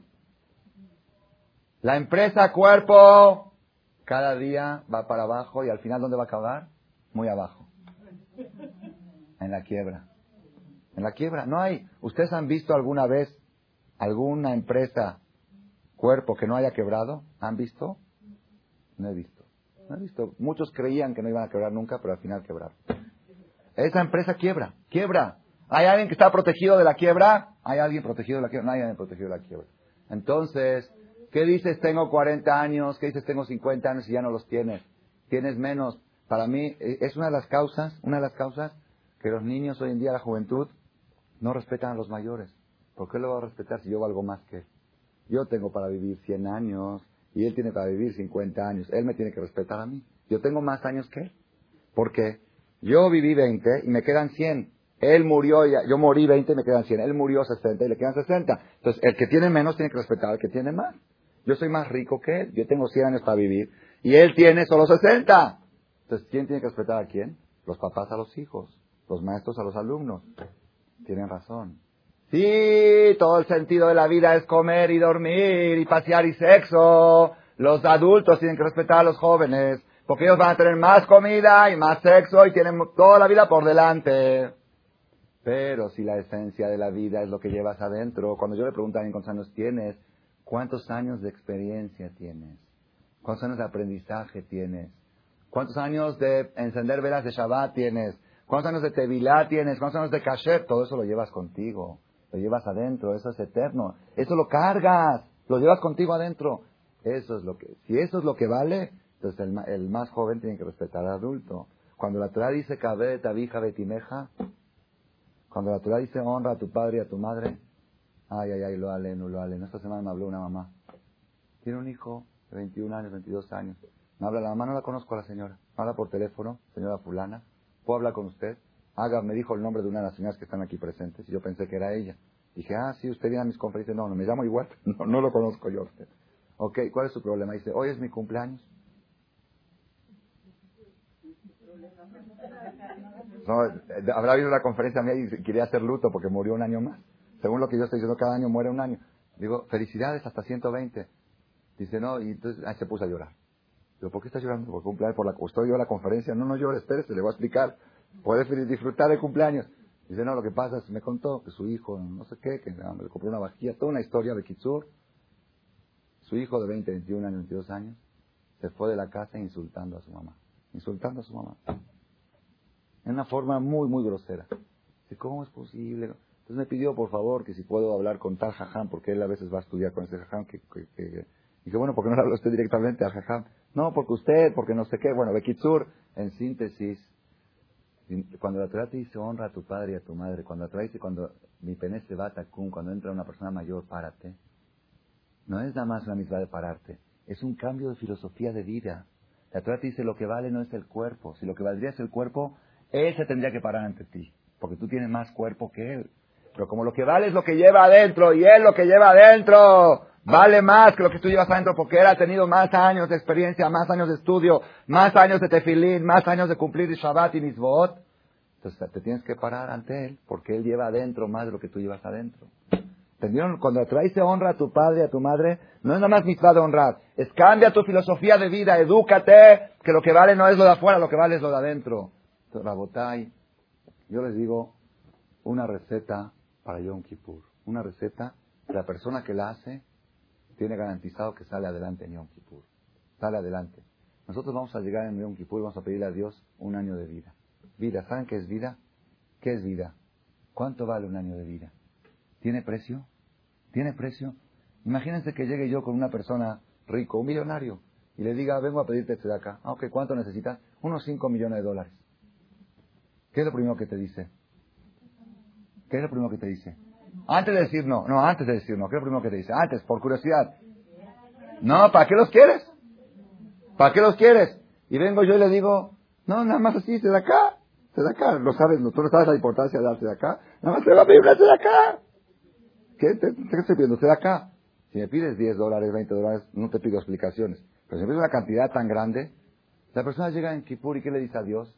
La empresa cuerpo cada día va para abajo y al final ¿dónde va a acabar? Muy abajo. En la quiebra. En la quiebra. No hay. ¿Ustedes han visto alguna vez alguna empresa cuerpo que no haya quebrado? ¿Han visto? No he visto. No he visto. Muchos creían que no iban a quebrar nunca, pero al final quebraron. Esa empresa quiebra. Quiebra. ¿Hay alguien que está protegido de la quiebra? ¿Hay alguien protegido de la quiebra? No hay alguien protegido de la quiebra. Entonces, ¿qué dices? Tengo cuarenta años. ¿Qué dices? Tengo cincuenta años y ya no los tienes. Tienes menos. Para mí, es una de las causas, una de las causas que los niños hoy en día, la juventud, no respetan a los mayores. ¿Por qué lo va a respetar si yo valgo más que él? Yo tengo para vivir cien años y él tiene para vivir cincuenta años. Él me tiene que respetar a mí. Yo tengo más años que él. ¿Por qué? Yo viví veinte y me quedan cien. Él murió, y yo morí veinte y me quedan cien. Él murió sesenta y le quedan sesenta. Entonces, el que tiene menos tiene que respetar al que tiene más. Yo soy más rico que él. Yo tengo cien años para vivir. Y él tiene solo sesenta. Entonces, ¿quién tiene que respetar a quién? Los papás a los hijos. Los maestros a los alumnos. Tienen razón. Sí, todo el sentido de la vida es comer y dormir y pasear y sexo. Los adultos tienen que respetar a los jóvenes. Porque ellos van a tener más comida y más sexo y tienen toda la vida por delante. Pero si la esencia de la vida es lo que llevas adentro, cuando yo le pregunto a alguien cuántos años tienes, ¿cuántos años de experiencia tienes? ¿Cuántos años de aprendizaje tienes? ¿Cuántos años de encender velas de Shabbat tienes? ¿Cuántos años de Tevilá tienes? ¿Cuántos años de Kasher? Todo eso lo llevas contigo, lo llevas adentro, eso es eterno, eso lo cargas, lo llevas contigo adentro. Eso es lo que, si eso es lo que vale, entonces el, el más joven tiene que respetar al adulto. Cuando la Torah dice Kabed tabija betimeja, cuando la Torah dice honra a tu padre y a tu madre, ay, ay, ay, lo aleno, lo aleno. Esta semana me habló una mamá. Tiene un hijo de veintiún años, veintidós años. Me habla la mamá, no la conozco a la señora. Me habla por teléfono, señora fulana. ¿Puedo hablar con usted? Haga, me dijo el nombre de una de las señoras que están aquí presentes. Y yo pensé que era ella. Dije, ah, sí, usted viene a mis conferencias. No, no, me llamo igual. No, no lo conozco yo a usted. Ok, ¿cuál es su problema? Dice, hoy es mi cumpleaños. No, habrá habido una conferencia mía y quería hacer luto porque murió un año más. Según lo que yo estoy diciendo, cada año muere un año. Digo, felicidades, hasta ciento veinte. Dice, no, y entonces ah, se puso a llorar. Digo, ¿por qué estás llorando? Por cumpleaños, por la estoy yo a la conferencia. No, no llore, espérese, le voy a explicar. Puedes disfrutar del cumpleaños. Dice, no, lo que pasa es que me contó que su hijo, no sé qué, que le compró una vajilla, toda una historia de Kitsur. Su hijo de veinte, veintiún años, veintidós años, se fue de la casa insultando a su mamá. Insultando a su mamá. En una forma muy, muy grosera. Dice, ¿cómo es posible? Entonces me pidió, por favor, que si puedo hablar con tal jajam, porque él a veces va a estudiar con ese jajam. Que, que, que... Dije, bueno, ¿por qué no le habla usted directamente al jajam? No, porque usted, porque no sé qué. Bueno, Bekitsur, en síntesis, Cuando la Torah te dice honra a tu padre y a tu madre, cuando la Torah dice cuando mi pene se va a tacún, cuando entra una persona mayor, párate, no es nada más una misma de pararte, es un cambio de filosofía de vida. La Torah te dice lo que vale no es el cuerpo, si lo que valdría es el cuerpo, él se tendría que parar ante ti, porque tú tienes más cuerpo que él. Pero como lo que vale es lo que lleva adentro, y él lo que lleva adentro vale más que lo que tú llevas adentro, porque él ha tenido más años de experiencia, más años de estudio, más años de tefilín, más años de cumplir Shabbat y Mitzvot. Entonces te tienes que parar ante él, porque él lleva adentro más de lo que tú llevas adentro. ¿Entendieron? Cuando traes honra a tu padre y a tu madre, no es nada más mitzvah de honrar, es cambia tu filosofía de vida, edúcate, que lo que vale no es lo de afuera, lo que vale es lo de adentro. Entonces, Rabotay, yo les digo una receta para Yom Kippur. Una receta, la persona que la hace tiene garantizado que sale adelante en Yom Kippur. Sale adelante. Nosotros vamos a llegar en Yom Kippur y vamos a pedirle a Dios un año de vida. Vida, ¿saben qué es vida? ¿Qué es vida? ¿Cuánto vale un año de vida? ¿Tiene precio? ¿Tiene precio? Imagínense que llegue yo con una persona rico, un millonario, y le diga, vengo a pedirte tzedakah. Ah, ok, ¿cuánto necesitas? Unos cinco millones de dólares. ¿Qué es lo primero que te dice? ¿Qué es lo primero que te dice? Antes de decir no, no, antes de decir no, ¿qué es lo primero que te dice? Antes, por curiosidad. No, ¿para qué los quieres? ¿Para qué los quieres? Y vengo yo y le digo, no, nada más así, tzedakah, tzedakah, lo sabes, tú no sabes la importancia de darse de acá, nada más te va a pedir una tzedakah. ¿Qué te, te estoy pidiendo? Tzedakah. Si me pides diez dólares, veinte dólares, no te pido explicaciones. Pero si me pides una cantidad tan grande, la persona llega en Kippur y ¿qué le dice a Dios?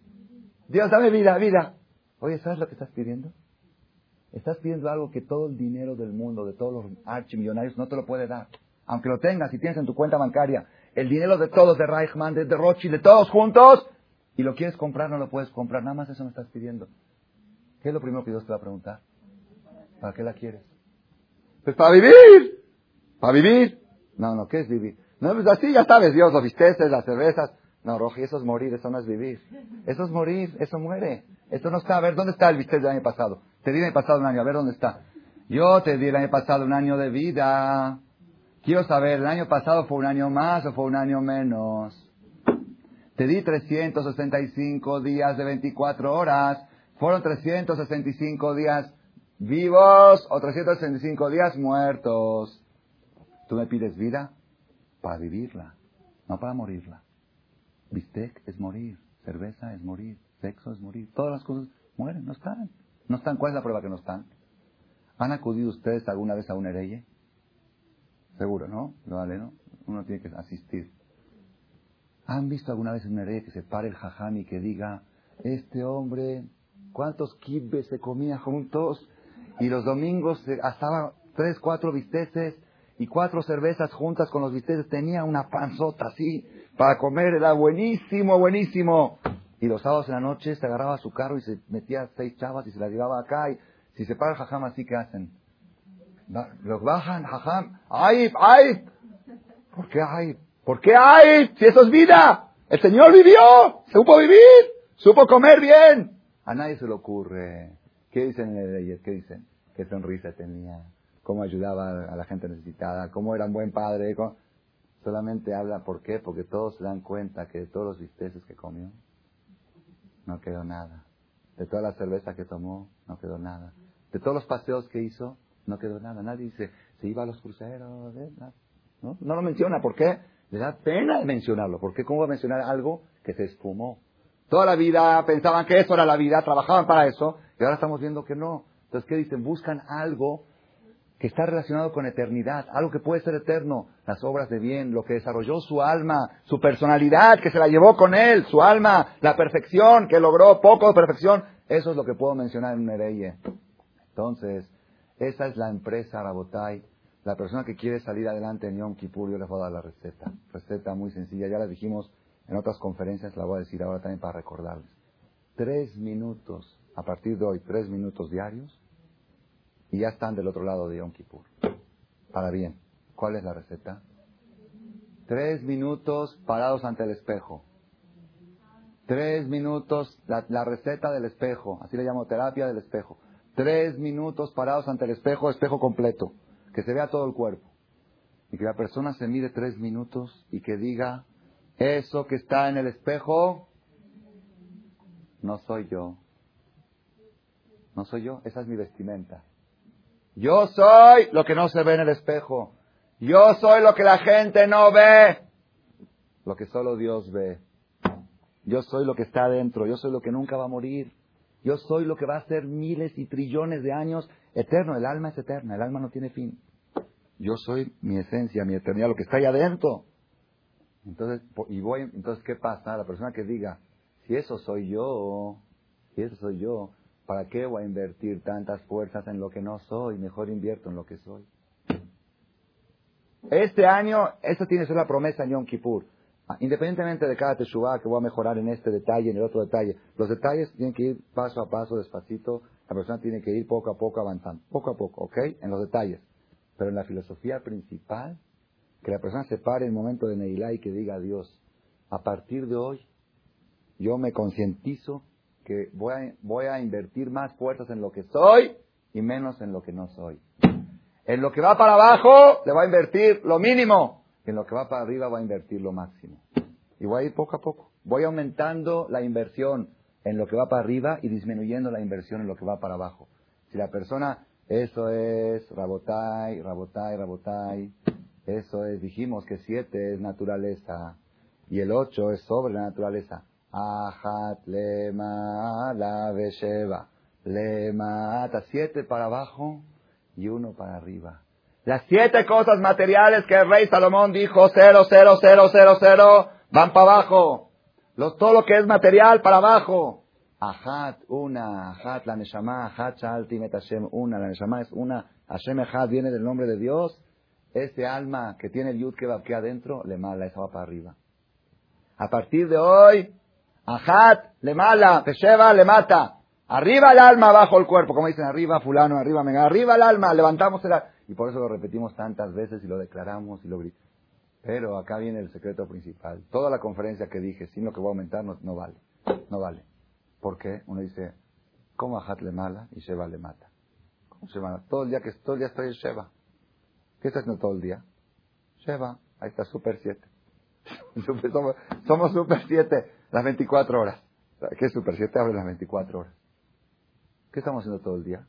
Dios, dame vida, vida. Oye, ¿sabes lo que estás pidiendo? Estás pidiendo algo que todo el dinero del mundo, de todos los archimillonarios, no te lo puede dar. Aunque lo tengas y tienes en tu cuenta bancaria el dinero de todos, de Reichmann, de, de Rothschild, de todos juntos, y lo quieres comprar, no lo puedes comprar. Nada más eso me estás pidiendo. ¿Qué es lo primero que Dios te va a preguntar? ¿Para qué la quieres? Pues para vivir. ¿Para vivir? No, no, ¿qué es vivir? No, pues así ya sabes, Dios, los bisteces, las cervezas. No, Roji, eso es morir, eso no es vivir. Eso es morir, eso muere. Eso no está. A ver, ¿dónde está el bistec del año pasado? Te di el año pasado un año, a ver dónde está. Yo te di el año pasado un año de vida. Quiero saber, ¿el año pasado fue un año más o fue un año menos? Te di trescientos sesenta y cinco días de veinticuatro horas. ¿Fueron trescientos sesenta y cinco días vivos o trescientos sesenta y cinco días muertos? ¿Tú me pides vida? Para vivirla, no para morirla. Bistec es morir, cerveza es morir, sexo es morir, todas las cosas mueren, no están. No están, ¿cuál es la prueba que no están? ¿Han acudido ustedes alguna vez a un hereye? Seguro, ¿no? Lo vale, ¿no? Uno tiene que asistir. ¿Han visto alguna vez un hereye que se pare el jajam y que diga, este hombre, ¿cuántos kibbes se comía juntos? Y los domingos se asaba tres, cuatro bisteces y cuatro cervezas juntas con los bisteces, tenía una panzota así para comer, era buenísimo, buenísimo. Y los sábados en la noche se agarraba su carro y se metía seis chavas y se las llevaba acá. Y si se para el jajam así, ¿qué hacen? Los bajan, jajam, ¡ay, ay! ¿Por qué ay? ¿Por qué ay? Si eso es vida. El Señor vivió, supo vivir, supo comer bien. A nadie se le ocurre. ¿Qué dicen en leyes? ¿Qué dicen? ¿Qué sonrisa tenía? ¿Cómo ayudaba a la gente necesitada? ¿Cómo era un buen padre? ¿Cómo? Solamente habla, ¿por qué? Porque todos se dan cuenta que de todos los bisteces que comió, no quedó nada. De toda la cerveza que tomó, no quedó nada. De todos los paseos que hizo, no quedó nada. Nadie dice, se iba a los cruceros, ¿eh? ¿No? No lo menciona. ¿Por qué? Le da pena mencionarlo. ¿Por qué? ¿Cómo va a mencionar algo que se esfumó? Toda la vida pensaban que eso era la vida, trabajaban para eso, y ahora estamos viendo que no. Entonces, ¿qué dicen? Buscan algo que está relacionado con eternidad, algo que puede ser eterno, las obras de bien, lo que desarrolló su alma, su personalidad, que se la llevó con él, su alma, la perfección, que logró poco de perfección, eso es lo que puedo mencionar en un hereye. Entonces, esa es la empresa, Rabotay, la persona que quiere salir adelante en Yom Kippur, yo les voy a dar la receta, receta muy sencilla, ya la dijimos en otras conferencias, la voy a decir ahora también para recordarles. Tres minutos, a partir de hoy, tres minutos diarios, y ya están del otro lado de Yom Kippur. Para bien, ¿cuál es la receta? Tres minutos parados ante el espejo. Tres minutos, la, la receta del espejo, así le llamo terapia del espejo. Tres minutos parados ante el espejo, espejo completo, que se vea todo el cuerpo. Y que la persona se mire tres minutos y que diga, eso que está en el espejo, no soy yo. No soy yo, esa es mi vestimenta. Yo soy lo que no se ve en el espejo. Yo soy lo que la gente no ve. Lo que solo Dios ve. Yo soy lo que está adentro. Yo soy lo que nunca va a morir. Yo soy lo que va a ser miles y trillones de años eterno. El alma es eterna. El alma no tiene fin. Yo soy mi esencia, mi eternidad, lo que está ahí adentro. Entonces, y voy, entonces ¿qué pasa? La persona que diga, si eso soy yo, si eso soy yo, ¿para qué voy a invertir tantas fuerzas en lo que no soy? Mejor invierto en lo que soy. Este año, esto tiene que ser la promesa en Yom Kippur. Independientemente de cada teshuvah que voy a mejorar en este detalle, en el otro detalle, los detalles tienen que ir paso a paso, despacito. La persona tiene que ir poco a poco avanzando. Poco a poco, ¿ok? En los detalles. Pero en la filosofía principal, que la persona se pare en el momento de Neilá y que diga a Dios, a partir de hoy, yo me concientizo que voy a, voy a invertir más fuerzas en lo que soy y menos en lo que no soy. En lo que va para abajo, le voy a invertir lo mínimo. Y en lo que va para arriba, voy a invertir lo máximo. Y voy a ir poco a poco. Voy aumentando la inversión en lo que va para arriba y disminuyendo la inversión en lo que va para abajo. Si la persona, eso es Rabotai, Rabotai, Rabotai. Eso es, dijimos que siete es naturaleza. Y el ocho es sobre la naturaleza. Ajat lema la vesheva. Lema hasta siete para abajo y uno para arriba. Las siete cosas materiales que el rey Salomón dijo, cero, cero, cero, cero, cero, van para abajo. Los, todo lo que es material para abajo. Ajat, una, Ajat, la Neshama, Ajat, Shaltimet Hashem, una, la Neshama es una, Hashem Ajat viene del nombre de Dios. Ese alma que tiene el Yud que va aquí adentro, le mala, esa va para arriba. A partir de hoy, Ajat, le mala, Pesheva, le mata. Arriba el alma, abajo el cuerpo, como dicen, arriba fulano, arriba mega, arriba el alma, levantamos el alma. Y por eso lo repetimos tantas veces y lo declaramos y lo gritamos. Pero acá viene el secreto principal. Toda la conferencia que dije, sin lo que voy a aumentar, no, no vale. No vale. ¿Por qué? Uno dice, ¿cómo Ajat le mala y Sheva le mata? ¿Cómo Sheva? Todo el día que todo el día estoy en Sheva. ¿Qué estás haciendo todo el día? Sheva. Ahí está Super siete. Super, somos, somos Super siete las veinticuatro horas. ¿Qué es Super siete? Abre las veinticuatro horas. ¿Qué estamos haciendo todo el día?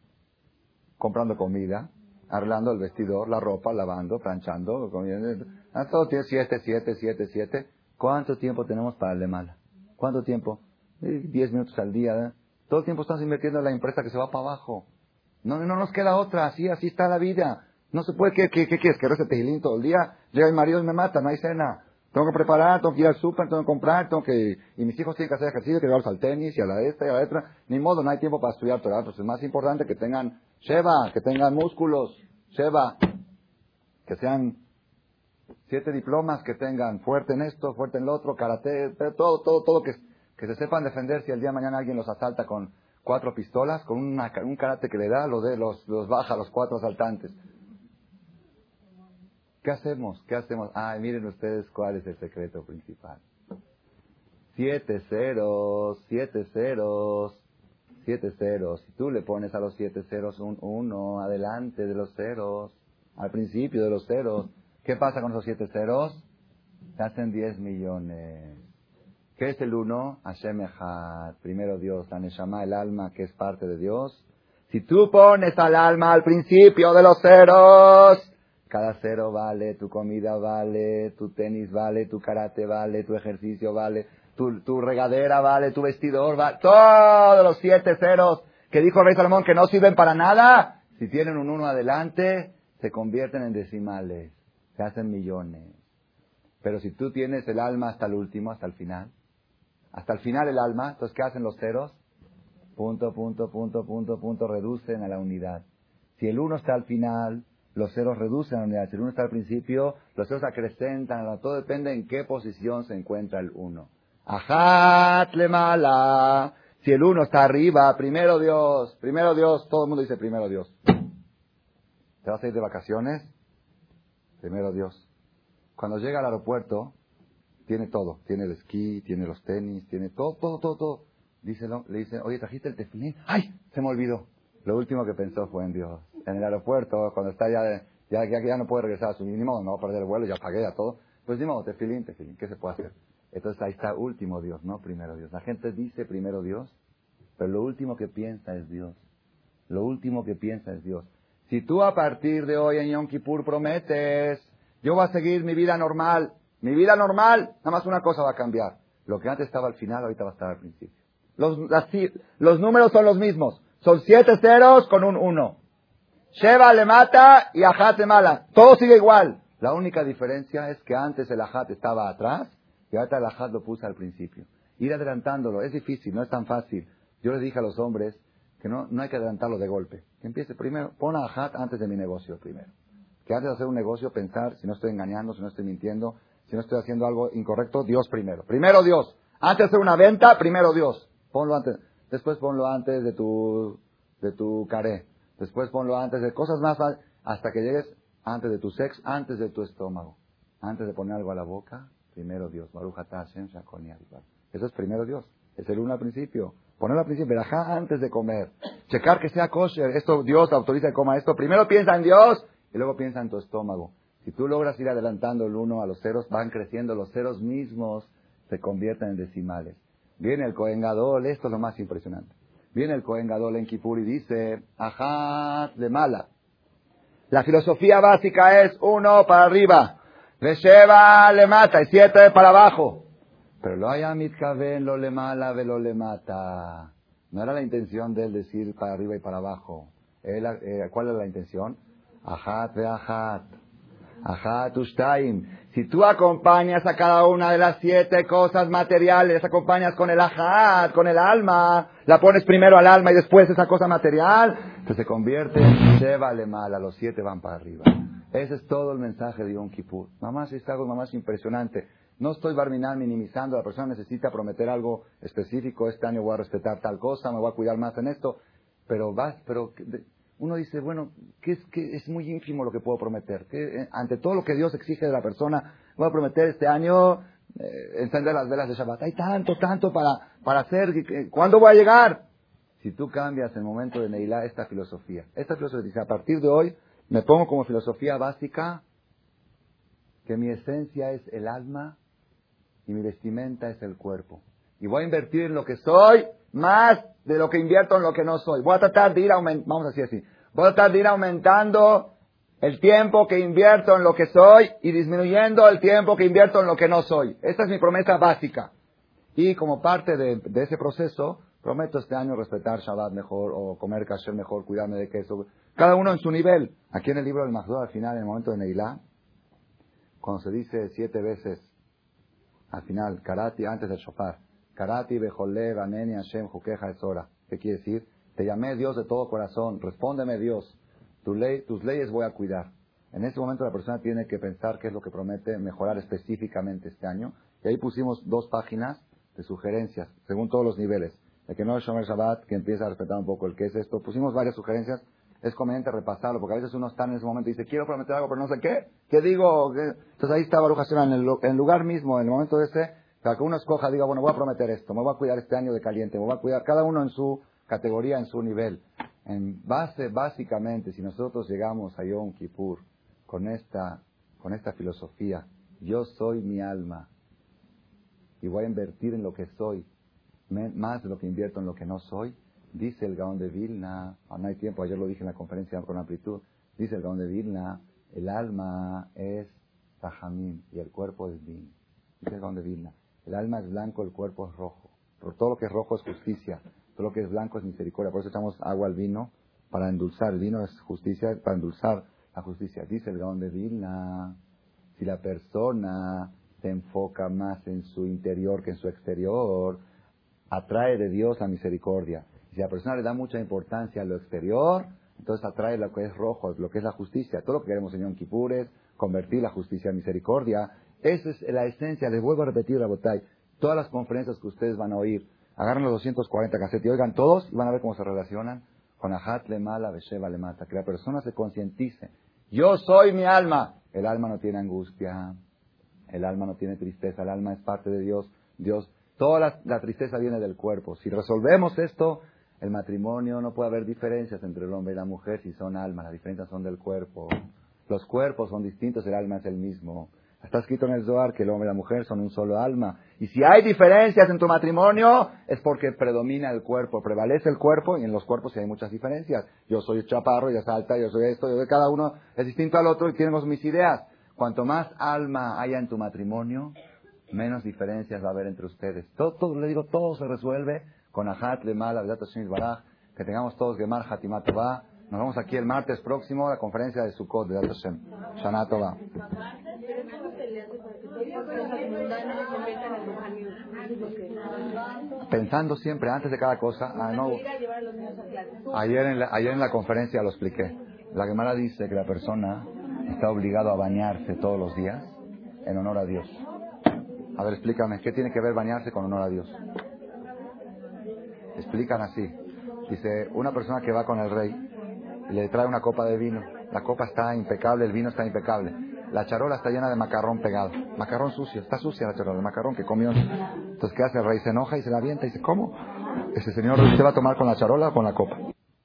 Comprando comida, arreglando el vestidor, la ropa, lavando, planchando, comiendo. Ah, todo tiene siete, siete, siete, siete. ¿Cuánto tiempo tenemos para el de mala? ¿Cuánto tiempo? Diez minutos al día. ¿eh? Todo el tiempo estamos invirtiendo en la empresa que se va para abajo. No, no nos queda otra. Así, así está la vida. No se puede. ¿Qué, qué, qué quieres? ¿Que rece tejilín todo el día? Llega mi marido y me mata. No hay cena. Tengo que preparar, tengo que ir al súper, tengo que comprar, tengo que... Y mis hijos tienen que hacer ejercicio, que llevarlos al tenis y a la esta y a la otra. Ni modo, no hay tiempo para estudiar Torah. Entonces es más importante que tengan Sheva, que tengan músculos. Sheva. Que sean siete diplomas, que tengan fuerte en esto, fuerte en lo otro, karate, todo, todo, todo, que, que se sepan defender si el día de mañana alguien los asalta con cuatro pistolas, con una, un karate que le da, los, de, los, los baja a los cuatro asaltantes. ¿Qué hacemos? ¿Qué hacemos? Ay, miren ustedes cuál es el secreto principal. Siete ceros, siete ceros, siete ceros. Si tú le pones a los siete ceros un uno adelante de los ceros, al principio de los ceros, ¿qué pasa con esos siete ceros? Se hacen diez millones. ¿Qué es el uno? Hashem Echad, primero Dios, la Neshama, el alma que es parte de Dios. Si tú pones al alma al principio de los ceros, cada cero vale, tu comida vale, tu tenis vale, tu karate vale, tu ejercicio vale, tu, tu regadera vale, tu vestidor vale. Todos los siete ceros que dijo el rey Salomón que no sirven para nada, si tienen un uno adelante, se convierten en decimales, se hacen millones. Pero si tú tienes el alma hasta el último, hasta el final, hasta el final el alma, entonces ¿qué hacen los ceros? Punto, punto, punto, punto, punto, reducen a la unidad. Si el uno está al final, los ceros reducen a la unidad. Si el uno está al principio, los ceros acrecentan. Todo depende en qué posición se encuentra el uno. Ajat le mala. Si el uno está arriba, primero Dios, primero Dios, todo el mundo dice primero Dios. ¿Te vas a ir de vacaciones? Primero Dios. Cuando llega al aeropuerto, tiene todo. Tiene el esquí, tiene los tenis, tiene todo, todo, todo, todo. Díselo, le dice, oye, ¿trajiste el tefilín? ¡Ay! Se me olvidó. Lo último que pensó fue en Dios. En el aeropuerto, cuando está ya, ya, ya, ya no puede regresar a su mínimo, no va a perder el vuelo, ya pagué, ya todo. Pues dimos, tefilín, tefilín, ¿qué se puede hacer? Entonces ahí está último Dios, no primero Dios. La gente dice primero Dios, pero lo último que piensa es Dios. Lo último que piensa es Dios. Si tú a partir de hoy en Yom Kippur prometes, yo voy a seguir mi vida normal, mi vida normal, nada más una cosa va a cambiar. Lo que antes estaba al final, ahorita va a estar al principio. Los, las, los números son los mismos. Son siete ceros con un uno. Sheva le mata y Ajat le mala. Todo sigue igual. La única diferencia es que antes el Ajat estaba atrás y ahora el Ajat lo puse al principio. Ir adelantándolo es difícil, no es tan fácil. Yo les dije a los hombres que no, no hay que adelantarlo de golpe. Que empiece primero, pon a Ajat antes de mi negocio primero. Que antes de hacer un negocio pensar si no estoy engañando, si no estoy mintiendo, si no estoy haciendo algo incorrecto, Dios primero. Primero Dios. Antes de hacer una venta, primero Dios. Ponlo antes. Después ponlo antes de tu, de tu caré. Después ponlo antes de cosas más, hasta que llegues antes de tu sexo, antes de tu estómago. Antes de poner algo a la boca, primero Dios. Baruch atah Hashem shakoni aribat. Eso es primero Dios. Es el uno al principio. Ponerlo al principio, verajá antes de comer. Checar que sea kosher. Esto Dios autoriza que coma esto. Primero piensa en Dios y luego piensa en tu estómago. Si tú logras ir adelantando el uno a los ceros, van creciendo. Los ceros mismos se convierten en decimales. Viene el Kohen Gadol, esto es lo más impresionante. Viene el Kohen Gadol en Kippur y dice, Ajat de mala. La filosofía básica es uno para arriba, Resheva le mata y siete para abajo. Pero lo haya mitkaven, lo le mala, ve lo le mata. No era la intención de él decir para arriba y para abajo. Él, eh, ¿Cuál era la intención? Ajat ve ajat. Ajat ushtaim. Si tú acompañas a cada una de las siete cosas materiales, acompañas con el ajat, con el alma, la pones primero al alma y después esa cosa material, entonces se convierte en Sheva le mala, los siete van para arriba. Ese es todo el mensaje de Yom Kippur. Mamá, si es algo más impresionante. No estoy barminal minimizando, la persona necesita prometer algo específico, este año voy a respetar tal cosa, me voy a cuidar más en esto, pero vas, pero uno dice, bueno, ¿qué es, qué es muy ínfimo lo que puedo prometer? ¿Qué, eh, ante todo lo que Dios exige de la persona, voy a prometer este año eh, encender las velas de Shabbat. Hay tanto, tanto para, para hacer, ¿cuándo voy a llegar? Si tú cambias en el momento de Neilá esta filosofía, esta filosofía dice, a partir de hoy me pongo como filosofía básica que mi esencia es el alma y mi vestimenta es el cuerpo. Y voy a invertir en lo que soy más de lo que invierto en lo que no soy. Voy a tratar de ir aumentando, vamos a decir así, voy a tratar de ir aumentando el tiempo que invierto en lo que soy y disminuyendo el tiempo que invierto en lo que no soy. Esta es mi promesa básica. Y como parte de, de ese proceso, prometo este año respetar Shabbat mejor, o comer kasher mejor, cuidarme de queso. Cada uno en su nivel. Aquí en el libro del Mazdor, al final, en el momento de Neilá, cuando se dice siete veces, al final, Karati, antes del shofar, Karati, Bejolé, Baneni, Hashem, Jukeja, es hora. ¿Qué quiere decir? Te llamé Dios de todo corazón, respóndeme Dios, tu ley, tus leyes voy a cuidar. En ese momento la persona tiene que pensar qué es lo que promete mejorar específicamente este año. Y ahí pusimos dos páginas de sugerencias, según todos los niveles. El que no es Shomer Shabbat, que empieza a respetar un poco el que es esto. Pusimos varias sugerencias. Es conveniente repasarlo, porque a veces uno está en ese momento y dice, quiero prometer algo, pero no sé qué. ¿Qué digo? ¿Qué? Entonces ahí está Baruch Hashem, en el, en el lugar mismo, en el momento ese, para que uno escoja, diga, bueno, voy a prometer esto, me voy a cuidar este año de caliente, me voy a cuidar cada uno en su categoría, en su nivel. En base, básicamente, si nosotros llegamos a Yom Kippur con esta, con esta filosofía, yo soy mi alma y voy a invertir en lo que soy, más de lo que invierto en lo que no soy. Dice el Gaón de Vilna, no hay tiempo, ayer lo dije en la conferencia con amplitud, dice el Gaón de Vilna, el alma es Tajamim y el cuerpo es Din. Dice el Gaón de Vilna, el alma es blanco, el cuerpo es rojo. Por todo lo que es rojo es justicia, todo lo que es blanco es misericordia. Por eso echamos agua al vino, para endulzar. El vino es justicia, para endulzar la justicia. Dice el Gaón de Vilna, si la persona se enfoca más en su interior que en su exterior, atrae de Dios la misericordia. Si la persona le da mucha importancia a lo exterior, entonces atrae lo que es rojo, lo que es la justicia. Todo lo que queremos en Yom Kippur es convertir la justicia en misericordia. Esa es la esencia. Les vuelvo a repetir, Rabotay, todas las conferencias que ustedes van a oír, agarren los doscientos cuarenta casetes y oigan todos y van a ver cómo se relacionan con Ajat le mala, Besheva le mata. Que la persona se concientice. Yo soy mi alma. El alma no tiene angustia. El alma no tiene tristeza. El alma es parte de Dios. Dios, toda la, la tristeza viene del cuerpo. Si resolvemos esto, el matrimonio, no puede haber diferencias entre el hombre y la mujer si son almas, las diferencias son del cuerpo. Los cuerpos son distintos, el alma es el mismo. Está escrito en el Zohar que el hombre y la mujer son un solo alma. Y si hay diferencias en tu matrimonio, es porque predomina el cuerpo, prevalece el cuerpo, y en los cuerpos sí hay muchas diferencias. Yo soy chaparro, ella es alta, yo soy esto, yo soy cada uno es distinto al otro y tenemos mis ideas. Cuanto más alma haya en tu matrimonio, menos diferencias va a haber entre ustedes. Todo, todo le digo, todo se resuelve con Ajat, Lemal, Avidat Hashem Baraj, que tengamos todos Gemar, Hatimat Tová. Nos vemos aquí el martes próximo, la conferencia de Sukkot, de Avidat Hashem. Shana Tová. Pensando siempre, antes de cada cosa, ah, no, ayer, en la, ayer en la conferencia lo expliqué. La Gemara dice que la persona está obligado a bañarse todos los días en honor a Dios. A ver, explícame, ¿qué tiene que ver bañarse con honor a Dios? Explican así. Dice, una persona que va con el rey y le trae una copa de vino. La copa está impecable, el vino está impecable. La charola está llena de macarrón pegado. Macarrón sucio, está sucia la charola, el macarrón que comió. Entonces, ¿qué hace el rey? Se enoja y se la avienta y dice, ¿cómo? Ese señor, ¿usted va a tomar con la charola o con la copa?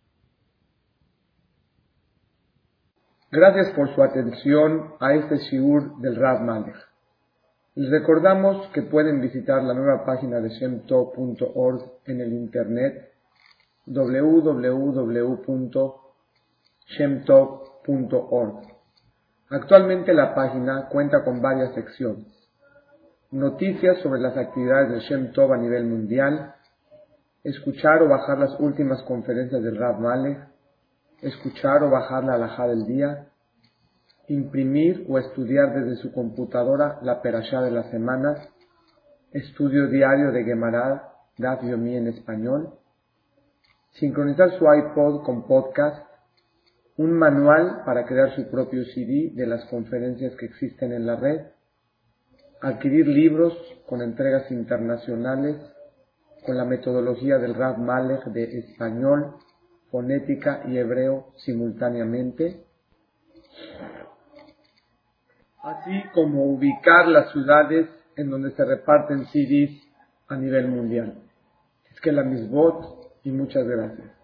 Gracias por su atención a este shiur del Rav Malech. Les recordamos que pueden visitar la nueva página de shem tov punto org en el internet doble u doble u doble u punto shem tov punto org. Actualmente la página cuenta con varias secciones: noticias sobre las actividades de Shem Tov a nivel mundial, escuchar o bajar las últimas conferencias del Rav Malech, escuchar o bajar la halajá del día, imprimir o estudiar desde su computadora la perashá de la semana, estudio diario de Gemara, Daf Yomi en español, sincronizar su iPod con podcast, un manual para crear su propio C D de las conferencias que existen en la red, adquirir libros con entregas internacionales con la metodología del Rav Malech de español, fonética y hebreo simultáneamente, así como ubicar las ciudades en donde se reparten C Ds a nivel mundial. Es que la misbot y muchas gracias.